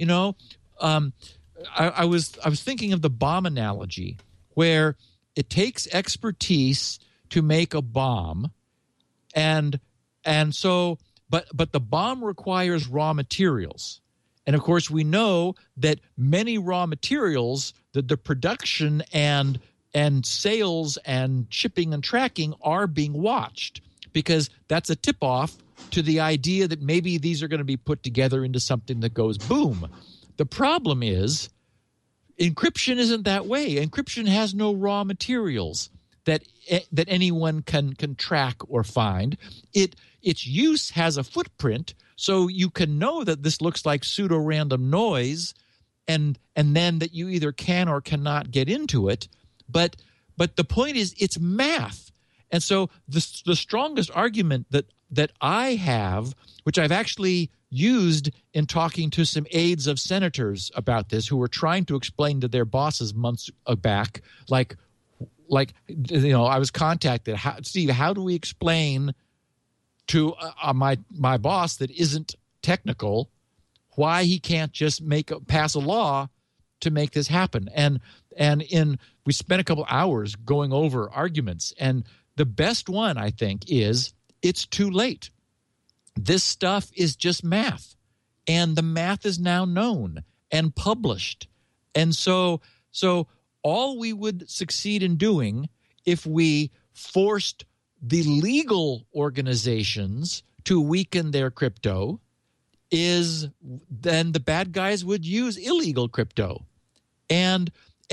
I was thinking of the bomb analogy where it takes expertise to make a bomb, and so but the bomb requires raw materials. And, of course, we know that many raw materials, that the production and sales and shipping and tracking are being watched, because that's a tip-off to the idea that maybe these are going to be put together into something that goes boom. The problem is encryption isn't that way. Encryption has no raw materials that anyone can track or find. Its use has a footprint, so you can know that this looks like pseudo-random noise, and then that you either can or cannot get into it. But the point is, it's math. And so the strongest argument that I have, which I've actually used in talking to some aides of senators about this, who were trying to explain to their bosses months back, like I was contacted, Steve, how do we explain to my boss that isn't technical why he can't just pass a law to make this happen? And we spent a couple hours going over arguments, and the best one, I think, is it's too late. This stuff is just math, and the math is now known and published. And so all we would succeed in doing if we forced the legal organizations to weaken their crypto is then the bad guys would use illegal crypto. And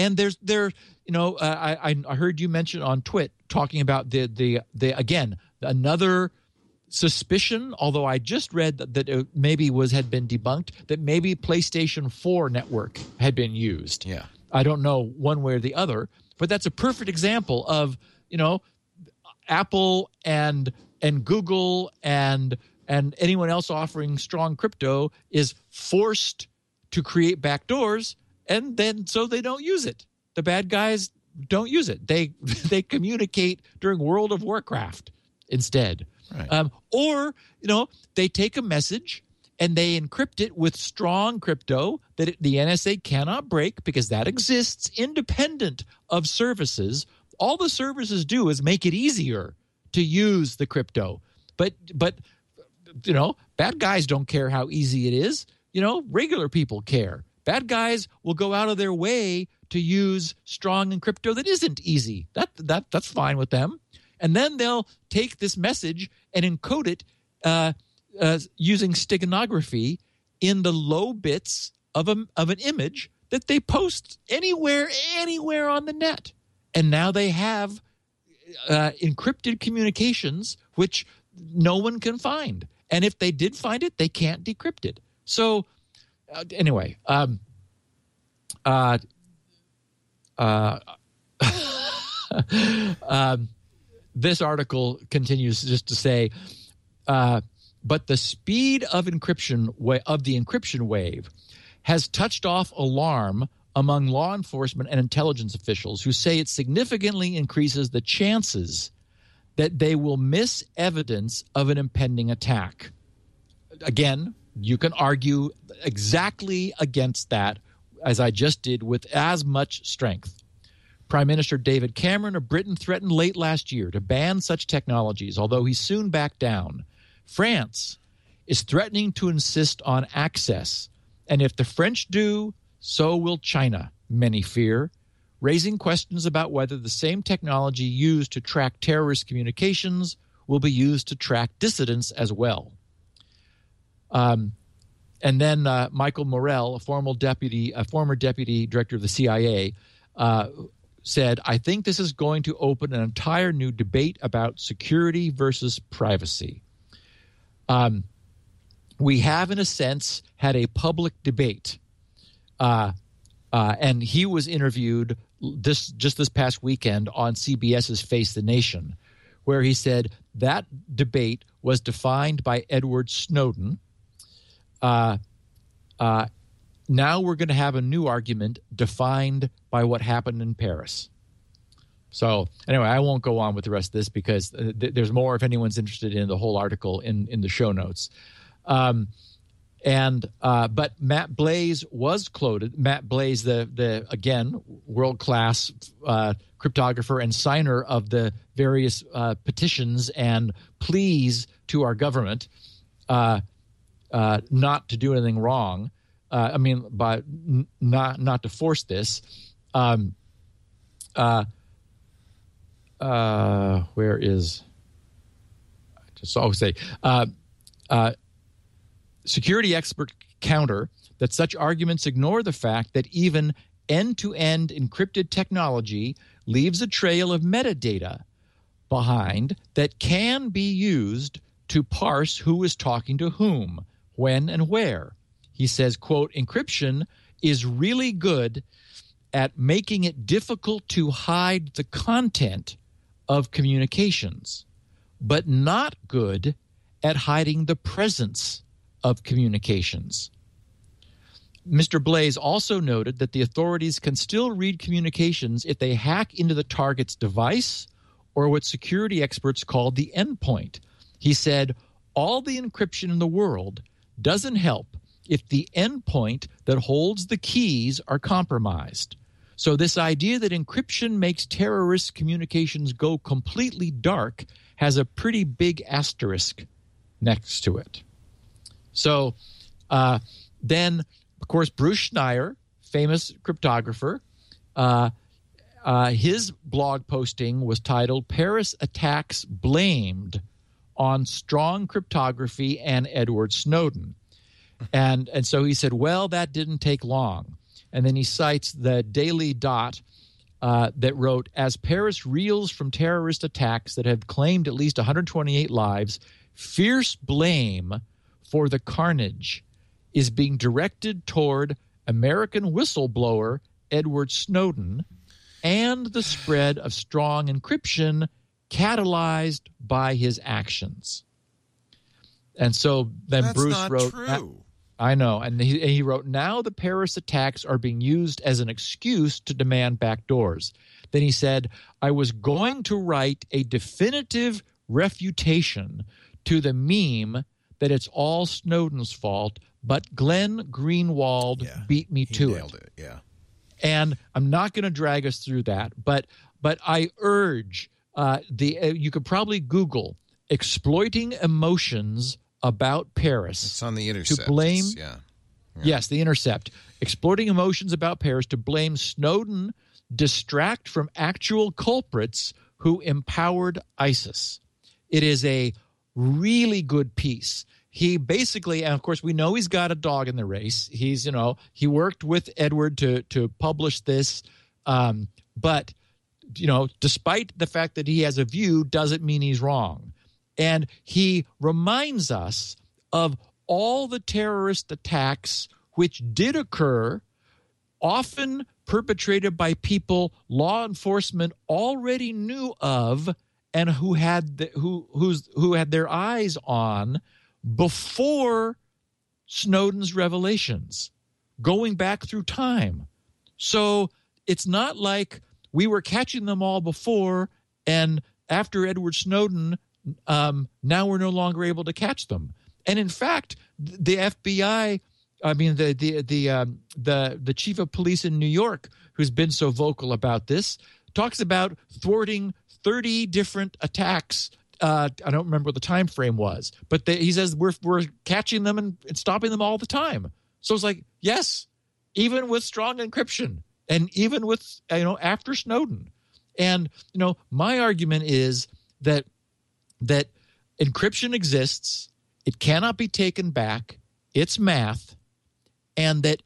I heard you mention on Twit talking about the again, another suspicion, although I just read that it maybe had been debunked, that maybe PlayStation 4 network had been used. Yeah. I don't know one way or the other, but that's a perfect example of, Apple and Google and anyone else offering strong crypto is forced to create backdoors, and then so they don't use it. The bad guys don't use it. They communicate during World of Warcraft instead. Right. Or they take a message and they encrypt it with strong crypto that the NSA cannot break, because that exists independent of services. All the services do is make it easier to use the crypto. But bad guys don't care how easy it is. Regular people care. Bad guys will go out of their way to use strong encrypto that isn't easy. That's fine with them. And then they'll take this message and encode it using steganography in the low bits of an image that they post anywhere on the net. And now they have encrypted communications which no one can find. And if they did find it, they can't decrypt it. So anyway, this article continues just to say, but the speed of the encryption wave has touched off alarm among law enforcement and intelligence officials who say it significantly increases the chances that they will miss evidence of an impending attack. Again, you can argue exactly against that, as I just did, with as much strength. Prime Minister David Cameron of Britain threatened late last year to ban such technologies, although he soon backed down. France is threatening to insist on access, and if the French do, so will China, many fear, raising questions about whether the same technology used to track terrorist communications will be used to track dissidents as well. And then Michael Morell, a former deputy director of the CIA, said, I think this is going to open an entire new debate about security versus privacy. We have, in a sense, had a public debate. And he was interviewed this past weekend on CBS's Face the Nation, where he said that debate was defined by Edward Snowden. Now we're going to have a new argument defined by what happened in Paris. So anyway, I won't go on with the rest of this because there's more if anyone's interested in the whole article in the show notes. But Matt Blaze was quoted. Matt Blaze, the again world-class cryptographer and signer of the various petitions and pleas to our government not to do anything wrong. But not to force this. Where is? I just always say. Security experts counter that such arguments ignore the fact that even end-to-end encrypted technology leaves a trail of metadata behind that can be used to parse who is talking to whom, when, and where. He says, quote, encryption is really good at making it difficult to hide the content of communications, but not good at hiding the presence of communications. Mr. Blaze also noted that the authorities can still read communications if they hack into the target's device or what security experts call the endpoint. He said, all the encryption in the world doesn't help if the endpoint that holds the keys are compromised. So this idea that encryption makes terrorist communications go completely dark has a pretty big asterisk next to it. So then, of course, Bruce Schneier, famous cryptographer, his blog posting was titled Paris Attacks Blamed on Strong Cryptography and Edward Snowden. And so he said, well, that didn't take long. And then he cites the Daily Dot that wrote, as Paris reels from terrorist attacks that have claimed at least 128 lives, fierce blame for the carnage is being directed toward American whistleblower Edward Snowden and the spread of strong encryption catalyzed by his actions. And so then That's Bruce not wrote, true. I know, and he wrote, now the Paris attacks are being used as an excuse to demand backdoors. Then he said, I was going to write a definitive refutation to the meme that it's all Snowden's fault, but Glenn Greenwald beat me to it. Yeah. And I'm not going to drag us through that, but I urge you could probably Google exploiting emotions about Paris. It's on the Intercept. To blame, Yeah. Yes, the Intercept. Exploiting emotions about Paris to blame Snowden, distract from actual culprits who empowered ISIS. It is a really good piece. He basically, and of course we know he's got a dog in the race. He's, he worked with Edward to publish this, but despite the fact that he has a view, doesn't mean he's wrong. And he reminds us of all the terrorist attacks which did occur, often perpetrated by people law enforcement already knew of and who had their eyes on before Snowden's revelations, going back through time. So it's not like we were catching them all before, and after Edward Snowden, now we're no longer able to catch them. And in fact, the FBI, I mean, the chief of police in New York, who's been so vocal about this, talks about thwarting 30 different attacks. I don't remember what the time frame was, but he says we're catching them and stopping them all the time. So it's like, yes, even with strong encryption, and even with after Snowden. And my argument is that encryption exists, it cannot be taken back, it's math, and that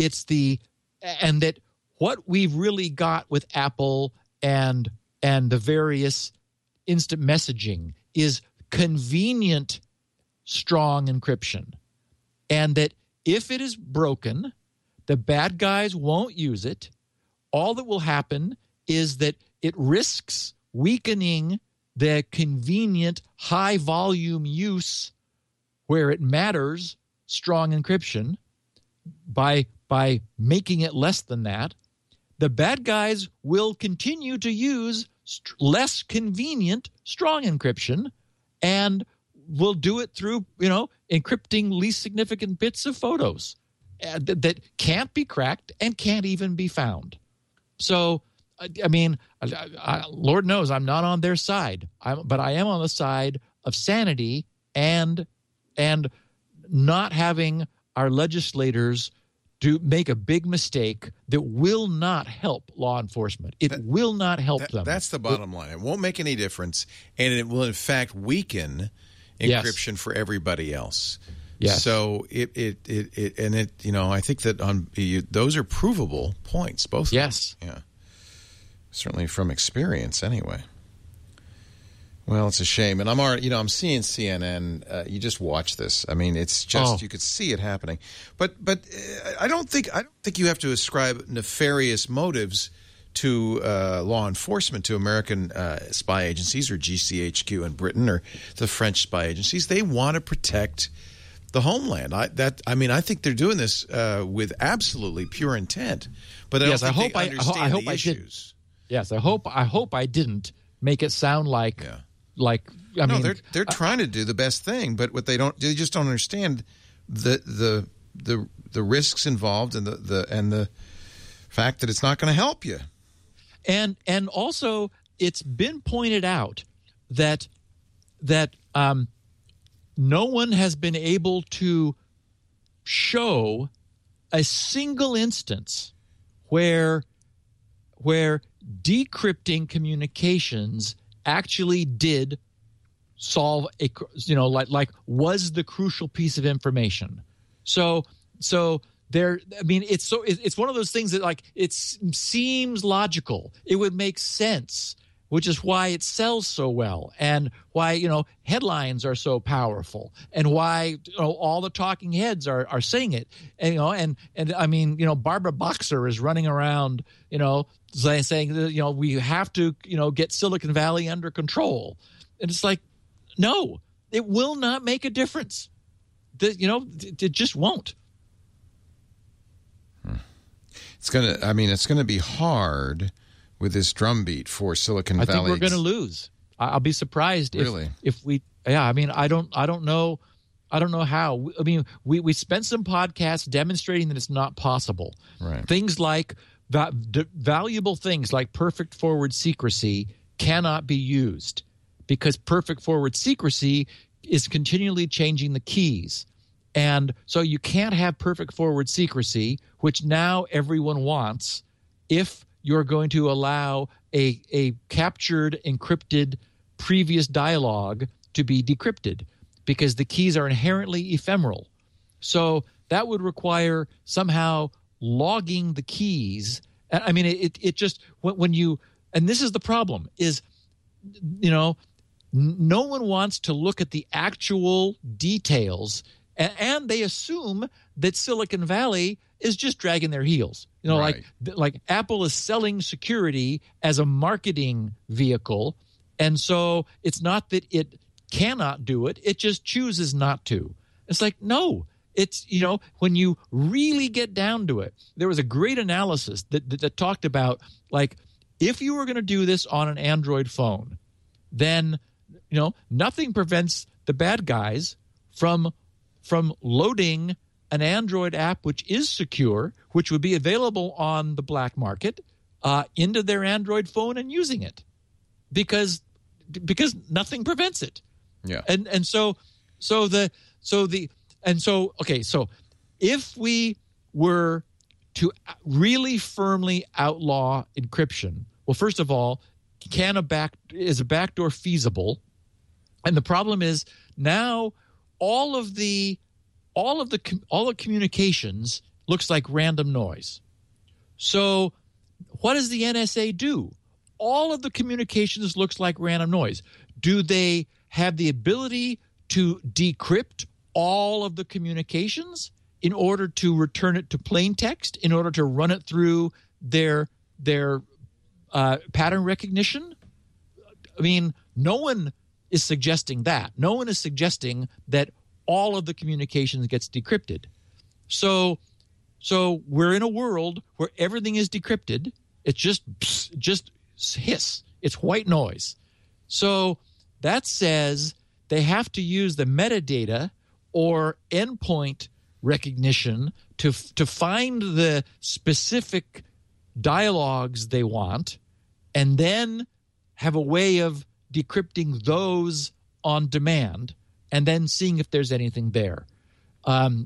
what we've really got with Apple and the various instant messaging is convenient, strong encryption. And that if it is broken, the bad guys won't use it. All that will happen is that it risks weakening the convenient high volume use where it matters, strong encryption, by making it less than that. The bad guys will continue to use less convenient strong encryption, and will do it through encrypting least significant bits of photos that can't be cracked and can't even be found. So, I mean, Lord knows I'm not on their side, but I am on the side of sanity and not having our legislators make a big mistake that will not help law enforcement. It will not help them. That's the bottom line. It won't make any difference, and it will in fact weaken encryption for everybody else. Yes. So I think that those are provable points, both of them. Yes. Yeah. Certainly from experience, anyway. Well, it's a shame, and I'm seeing CNN. You just watch this. I mean, it's just you could see it happening. But I don't think you have to ascribe nefarious motives to law enforcement, to American spy agencies or GCHQ in Britain or the French spy agencies. They want to protect the homeland. I think they're doing this with absolutely pure intent. But I hope I didn't. Yes, I hope I didn't make it sound like. Yeah. They're trying to do the best thing, but what they just don't understand the risks involved and the fact that it's not going to help you. And also, it's been pointed out that no one has been able to show a single instance where decrypting communications actually did solve was the crucial piece of information. So there, I mean, it's one of those things that it seems logical. It would make sense, which is why it sells so well, and why headlines are so powerful, and why all the talking heads are saying it. And I mean, Barbara Boxer is running around saying that we have to get Silicon Valley under control, and it's like, no, it will not make a difference. It just won't. It's gonna be hard with this drumbeat for Silicon Valley. I think we're going to lose. I'll be surprised if we. Yeah, I mean, I don't know how. I mean, we spent some podcasts demonstrating that it's not possible. Right. Things like valuable things like perfect forward secrecy cannot be used because perfect forward secrecy is continually changing the keys. And so you can't have perfect forward secrecy, which now everyone wants, if you're going to allow a captured, encrypted previous dialogue to be decrypted, because the keys are inherently ephemeral. So that would require somehow logging the keys. I mean, it just, when you, and this is the problem, is, no one wants to look at the actual details, and they assume that Silicon Valley is just dragging their heels. Right. Like Apple is selling security as a marketing vehicle, And so it's not that it cannot do it. It just chooses not to. It's like, no, it's, when you really get down to it, there was a great analysis that talked about, like, if you were going to do this on an Android phone, then, nothing prevents the bad guys from loading an Android app which is secure, which would be available on the black market, into their Android phone and using it, because nothing prevents it. Yeah. So if we were to really firmly outlaw encryption, well, first of all, is a backdoor feasible? And the problem is now all the communications looks like random noise. So what does the NSA do? All of the communications looks like random noise. Do they have the ability to decrypt all of the communications in order to return it to plain text, in order to run it through their pattern recognition? I mean, no one is suggesting that. No one is suggesting that all of the communications gets decrypted. So we're in a world where everything is decrypted. It's just hiss. It's white noise. So that says they have to use the metadata or endpoint recognition to find the specific dialogues they want, and then have a way of decrypting those on demand, and then seeing if there's anything there. We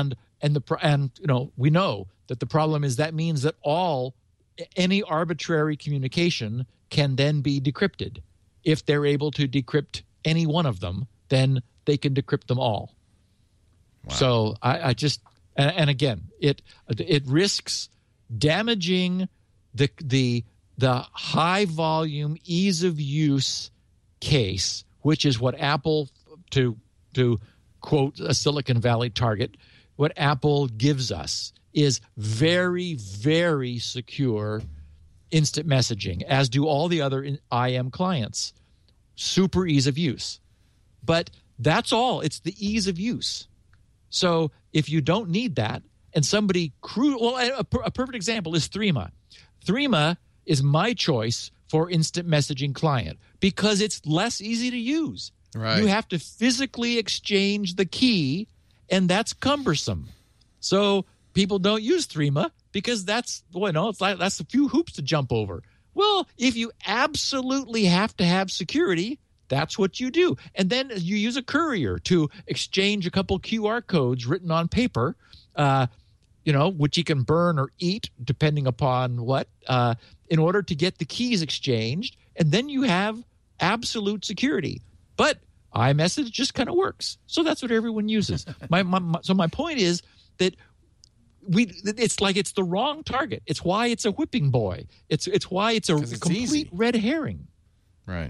know that the problem is that means that any arbitrary communication can then be decrypted. If they're able to decrypt any one of them, then they can decrypt them all. Wow. So I just, and again, it risks damaging the high volume ease of use case, which is what Apple, to quote a Silicon Valley target, what Apple gives us is very, very secure instant messaging, as do all the other IM clients. Super ease of use. But that's all. It's the ease of use. So if you don't need that, and somebody a perfect example is Threema. Threema is my choice for instant messaging client because it's less easy to use. Right. You have to physically exchange the key, and that's cumbersome. So people don't use Threema because that's a few hoops to jump over. Well, if you absolutely have to have security, that's what you do. And then you use a courier to exchange a couple QR codes written on paper, which you can burn or eat depending upon what, in order to get the keys exchanged. And then you have absolute security. But iMessage just kind of works. So that's what everyone uses. So my point is that it's like it's the wrong target. It's why it's a whipping boy. It's why it's a complete easy. Red herring. Right.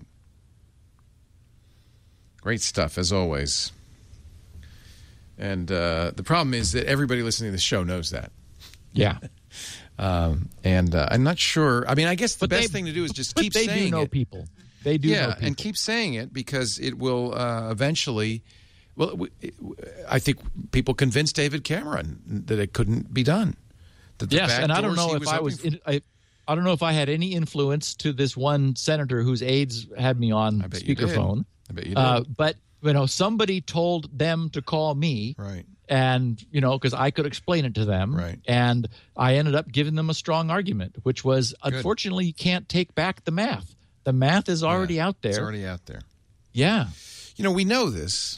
Great stuff, as always. And the problem is that everybody listening to the show knows that. Yeah. And I'm not sure. I mean, I guess the best thing to do is just keep saying it. They do know people. They do know people. And keep saying it because it will eventually. Well, I think people convinced David Cameron that it couldn't be done. Yes, and I don't know if I don't know if I had any influence to this one senator whose aides had me on speakerphone. I bet you did. But somebody told them to call me, right? And because I could explain it to them, right? And I ended up giving them a strong argument, which was unfortunately you can't take back the math. The math is already out there. It's already out there. Yeah. We know this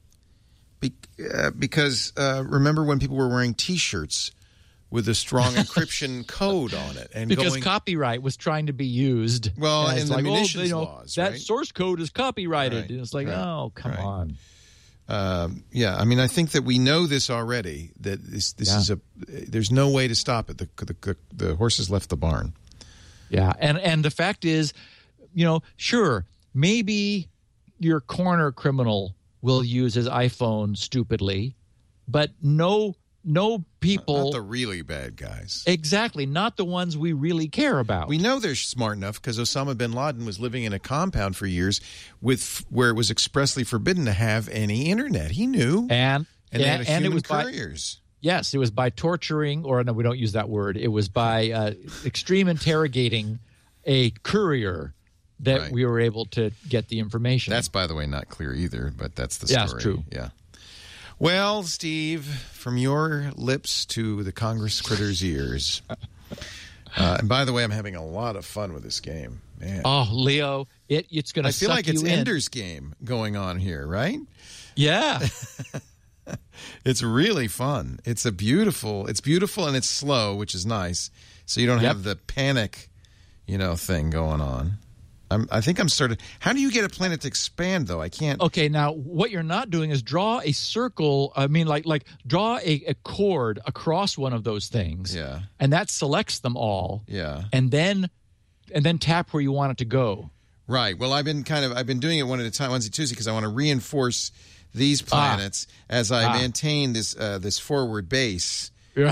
because remember when people were wearing T-shirts with a strong encryption code on it, and because copyright was trying to be used. Well, in the munitions laws, that source code is copyrighted, right. And it's like, oh, come on. I mean, I think that we know this already. That this is there's no way to stop it. The horse has left the barn. Yeah, and the fact is, sure, maybe your corner criminal will use his iPhone stupidly, but no know people. Not the really bad guys. Exactly. Not the ones we really care about. We know they're smart enough because Osama bin Laden was living in a compound for years where it was expressly forbidden to have any internet. He knew. And they had human it was couriers. Yes, it was by torturing, or no, we don't use that word. It was by extreme interrogating a courier that we were able to get the information. That's, by the way, not clear either, but that's the story. Yeah, it's true. Yeah. Well, Steve, from your lips to the Congress critter's ears. And by the way, I'm having a lot of fun with this game. Man. Oh, Leo, it's going to suck you in. I feel like it's Ender's Game going on here, right? Yeah. It's really fun. It's beautiful and it's slow, which is nice. So you don't have the panic, thing going on. I think I'm starting. How do you get a planet to expand, though? I can't. Okay, now what you're not doing is draw a circle. I mean, like draw a chord across one of those things. Yeah. And that selects them all. Yeah. And then tap where you want it to go. Right. Well, I've been doing it one at a time, Wednesday, Tuesday, because I want to reinforce these planets as I maintain this forward base.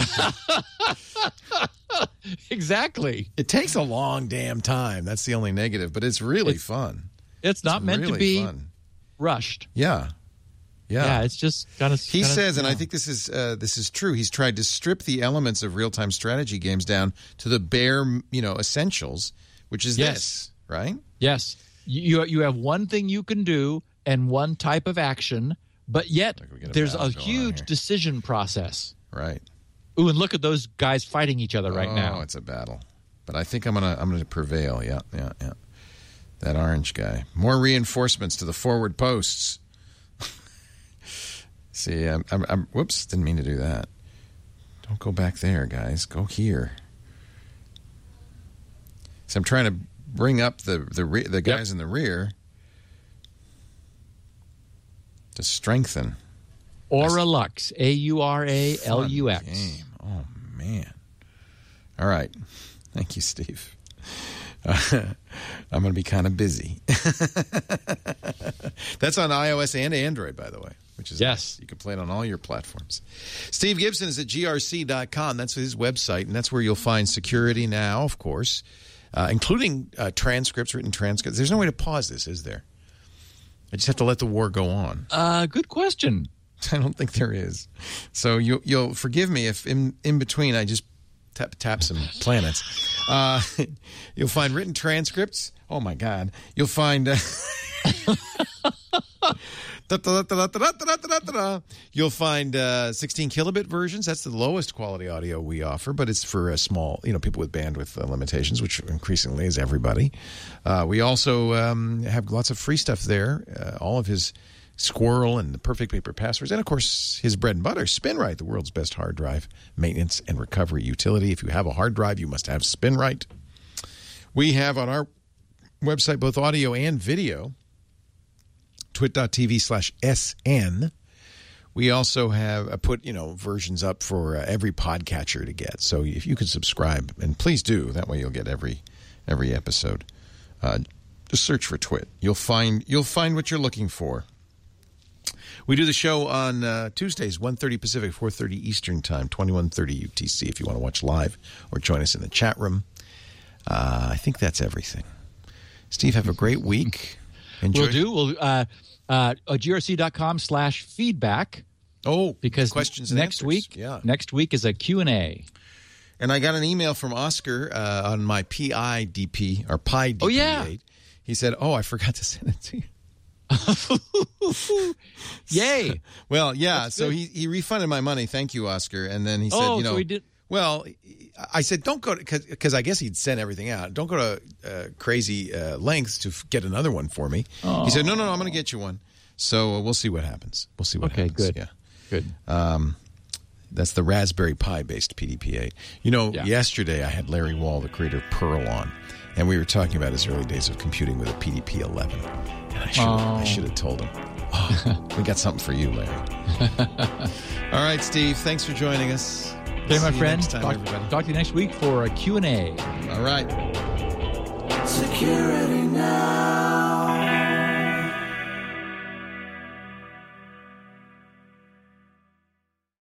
Exactly. It takes a long damn time. That's the only negative, but it's really fun. It's not meant really to be fun. Rushed. Yeah. Yeah, it's just kind of. He says, and I think this is true. He's tried to strip the elements of real-time strategy games down to the bare, essentials, which is this, right? Yes. You have one thing you can do and one type of action, but yet there's a huge decision process. Right. Ooh, and look at those guys fighting each other right now. Oh, it's a battle. But I think I'm gonna prevail. Yeah. That orange guy. More reinforcements to the forward posts. See, I'm whoops, didn't mean to do that. Don't go back there, guys. Go here. So I'm trying to bring up the guys in the rear to strengthen. Auralux, Auralux. Game. Oh man! All right, thank you, Steve. I'm going to be kind of busy. That's on iOS and Android, by the way, which is nice. You can play it on all your platforms. Steve Gibson is at grc.com. That's his website, and that's where you'll find Security Now, of course, including transcripts, written transcripts. There's no way to pause this, is there? I just have to let the war go on. Good question. I don't think there is. So you'll forgive me if in between I just tap some planets. You'll find written transcripts. Oh my God! You'll find. You'll find 16 kilobit versions. That's the lowest quality audio we offer, but it's for small, people with bandwidth limitations, which increasingly is everybody. We also have lots of free stuff there. All of his Squirrel and the Perfect Paper Passwords, and of course his bread and butter, SpinRite, the world's best hard drive maintenance and recovery utility. If you have a hard drive, you must have SpinRite. We have on our website both audio and video, twit.tv/SN. We also have put versions up for every podcatcher to get. So if you can subscribe, and please do, that way you'll get every episode. Just search for Twit. You'll find what you're looking for. We do the show on Tuesdays, 1:30 Pacific, 4:30 Eastern Time, 21:30 UTC, if you want to watch live or join us in the chat room. I think that's everything. Steve, have a great week. Enjoy. We'll do. We'll grc.com/feedback. Oh, because questions and next answers. Next week is a Q&A. And I got an email from Oscar on my PIDP, or PIDP. Oh, yeah. He said, I forgot to send it to you. Yay. Well, yeah. So he refunded my money. Thank you, Oscar. And then he said, so he did. Well, I said, don't go to, because I guess he'd sent everything out. Don't go to crazy lengths to get another one for me. He said, no, I'm going to get you one. So we'll see what happens. Okay, good. Yeah. Good. That's the Raspberry Pi based PDP-8. Yesterday I had Larry Wall, the creator of Perl, on, and we were talking about his early days of computing with a PDP-11. And I should have told him. We got something for you, Larry. All right, Steve. Thanks for joining us. Okay, my friend. Next time, everybody. Talk to you next week for a Q&A. All right. Security.